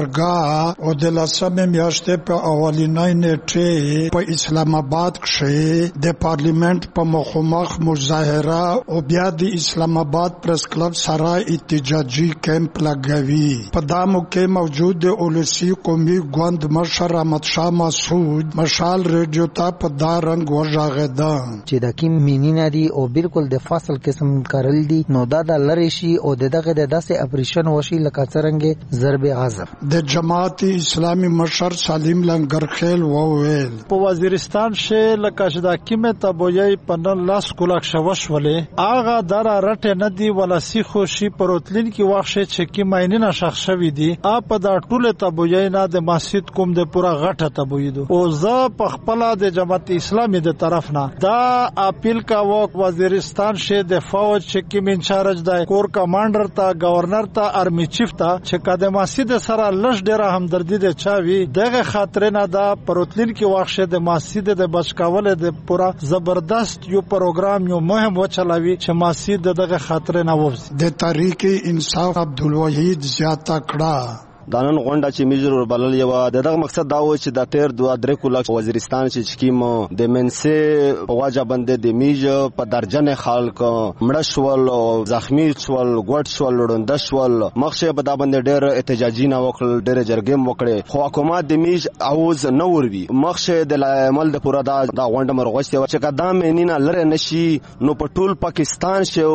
جرګه او د لسمه میاشتې په اولنۍ نیټه په اسلام آباد کې د پارلیمنت په مخامخ مظاهره او بیا د اسلام آباد پریس کلب سره احتجاجي کیمپ لګوي. په دامو کې موجود اولسی قومي ګوند مشر احمد شاه مسعود مشال ریډیو ته په دا رنګ وژغېده چې د کوم مینینا دي او بالکل د فاصل قسم کارل دي نو دا د لری شي او دغه د داسې اپریشن وشي لکه څنګه ضرب غضب. د جماعت اسلامي مشر سلیم لنگرخیل وویل په وزیرستان شه لکه چې د کیمه تبوی په نن لاس کولاک شوش ولې اغه در رټه نه دی ولا سیخو شي پروتلین کی واخشه چې کی ماینه شخص شوی دی اپ دا ټوله تبوی نه د مسجد کوم د پورا غټه تبوی دو او ز په خپل د جماعت اسلامي د طرف نه دا اپیل کا وک وزیرستان شه د فوج چې کی منچارج د کور کمانډر ته گورنر ته ارمی چیف ته چې کده مسجد سره لږ ډیره همدردی د چاوي دغه خاطر نه دا پروتلین کی واخشه د مسجد د بچکاول د پورا زبردست یو پروګرام یو مهم وچلاوي چې مسجد دغه خاطر نه وځي. د تحریک انصاف عبدالوحید زیاته کړه دانن غونډه چې میجر بلل یو دغه مقصد دا و چې د تیر دوه درې کولا وزیرستان چې چکیم د منسه واجب بند د میج په درجن خلک مړشول او زخمی شول ګډ شول لوندشول مخشه په دا بند ډېر احتجاجي نه وکړ ډېر جرګې وکړي خو حکومت د میج اوز نه وروي مخشه د عمل د پورا دا غونډه مرغوسته چې قدم مینینا لره نشي نو په ټول پاکستان شو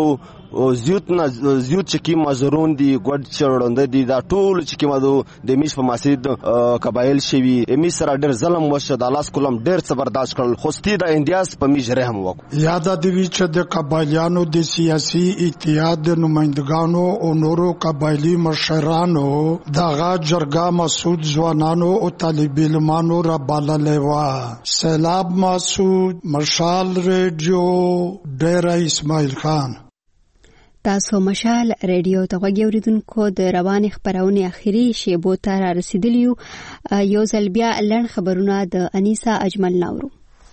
او زیوت نه زیوت چې کی مزرون دي ګډ چړوند دي دا ټول چې کی د میش په مسجد قبایل شوی امی سره ډېر ظلم وشو د لاس کولم ډېر څه برداشت کړل خو ستې د اندیاس په میش رحم وکړو. یاد دی چې د قبایلیانو د سیاسي اتحاد د نمائندګانو او نورو قبایلی مشرانو دغه جرګه مسعود ځوانانو او طالب علمانو را باللې وا. سیلاب مسعود، مشال ریډیو، ډیره اسماعیل خان. تاسو مشال ریډیو ته غوږی اوریدونکو د روان خبرونه اخیری شیبو ته را رسیدلیو. یو ځل بیا لړ خبرونه د انیسا اجمل ناورو.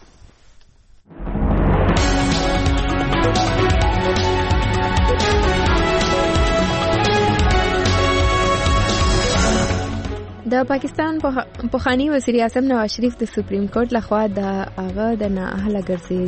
د پاکستان پخوانی وزیر اعظم نواز شریف د سپریم کورټ لخوا د هغه د نااهله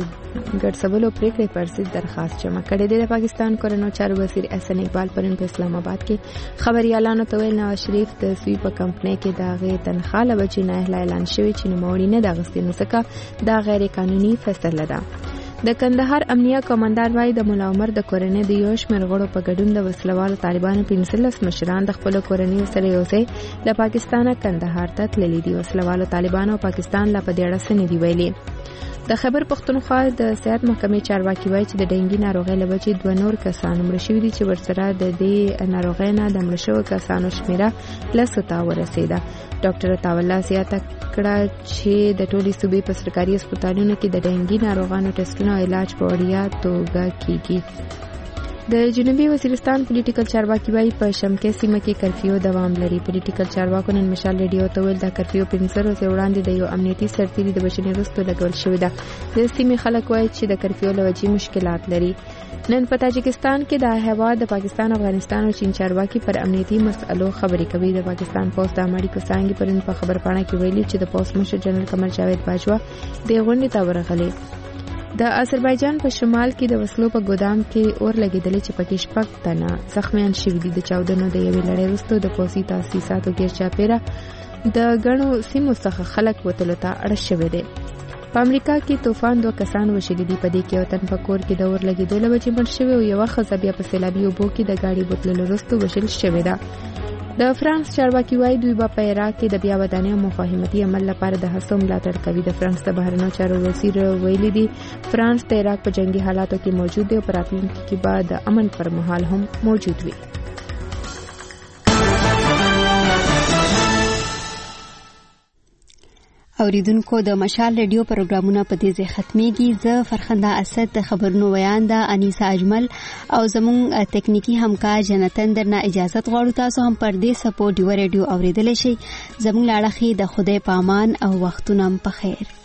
ګرځولو پریکړې پر ضد درخواست جمع کړې ده. د پاکستان کورنو چارو وزیر احسن اقبال پرون په اسلام آباد کې خبريالانو ته ویل نواز شریف د سوی په کمپنۍ کې د هغې تنخواه له وجې نااهله اعلان شوی چې نوموړي نه د اخیستې نو ځکه دا غیر قانوني فیصله ده. د کندهار امنیه قومندان وايي د ملا عمر د کورنۍ د یو شمېر غړو په ګډون د وسلوالو طالبانو پنځلس مشران د خپلو کورنیو سره یوځای له پاکستانه کندهار ته تللي دي. وسلوالو طالبانو پاکستان لا په دې اړه څه نه دي ویلي. د خیبر پښتونخوا د صحت محکمې چارواکي وایي چې د ډینګي ناروغۍ له وجې دوه نور کسان مړه شوي دي چې ورسره د دې ناروغۍ نه د مړه شوو کسانو شمېره لسو ته ورسېده. ډاکټر عطاالله زیاته کړه چې د ټولې صوبې په سرکاري هسپتالونو کې د ډینګي ناروغانو ټسټونه او علاج په وړیا توګه کیږي. د جنوبي وزیرستان پولیټیکل چارواکي وايي په شمکې سیمه کې کرفیو دوام لري. پولیټیکل چارواکو نن مشال ریډیو ته ویل دا کرفیو پنځه ورځې وړاندې د یو امنیتي سرتیري د وژنې وروسته لګول شوې ده. د سیمې خلک وايي چې د کرفیو له وجې مشکلات لري. نن په تاجکستان کې د هیواد د پاکستان، افغانستان او چین چارواکي پر امنیتي مسئلو خبرې کوي. د پاکستان پوسټ د امریکا په څنګه پرون په خبرپاڼه کې ویلي چې د پوسټ مشر جنرال قمر جاوید باجوا د غونډې ته ورغلي. د آذربایجان په شمال کې د وسلو په ګودام کې اور لګیدلې چې پکې شپږ تنه زخمیان شوي دي. د چاودنو د یوې لړۍ وروسته د پوځي تاسیساتو ګیر چاپیره د ګڼو سیمو څخه خلک وتلو ته اړ شوي دي. په امریکا کې طوفان دوه کسان وشلي دي. په دې کې یو تن په کور کې د اور لګیدو له وجې مړ شوی او یوه ښځه بیا په سیلابي اوبو کې د ګاډي بوتللو وروسته وشل شوې ده. د فرانس چارواکي وايي دوی به په عراق کې د بیا ودانۍ او مفاهمتي عمل لپاره د هڅو ملاتړ کوي. د فرانس د بهرنیو چارو وزیر ویلي دي فرانس د عراق په جنگي حالاتو کې موجود دی او په راتلونکي کې به د امن پر مهال هم موجود وي. اوریدونکو د مشال ریډیو پروګرامونه په دې ځای ختميږي. زه فرخنده اسد د خبرونو ویانده انیسا اجمل او زموږ تکنیکی همکار جنتن درنه اجازه غواړو. تاسو هم پر دې سپورټ ډیو ریډیو اوریدل شي. زموږ لاړه خې د خدای پامان او وختونه په خیر.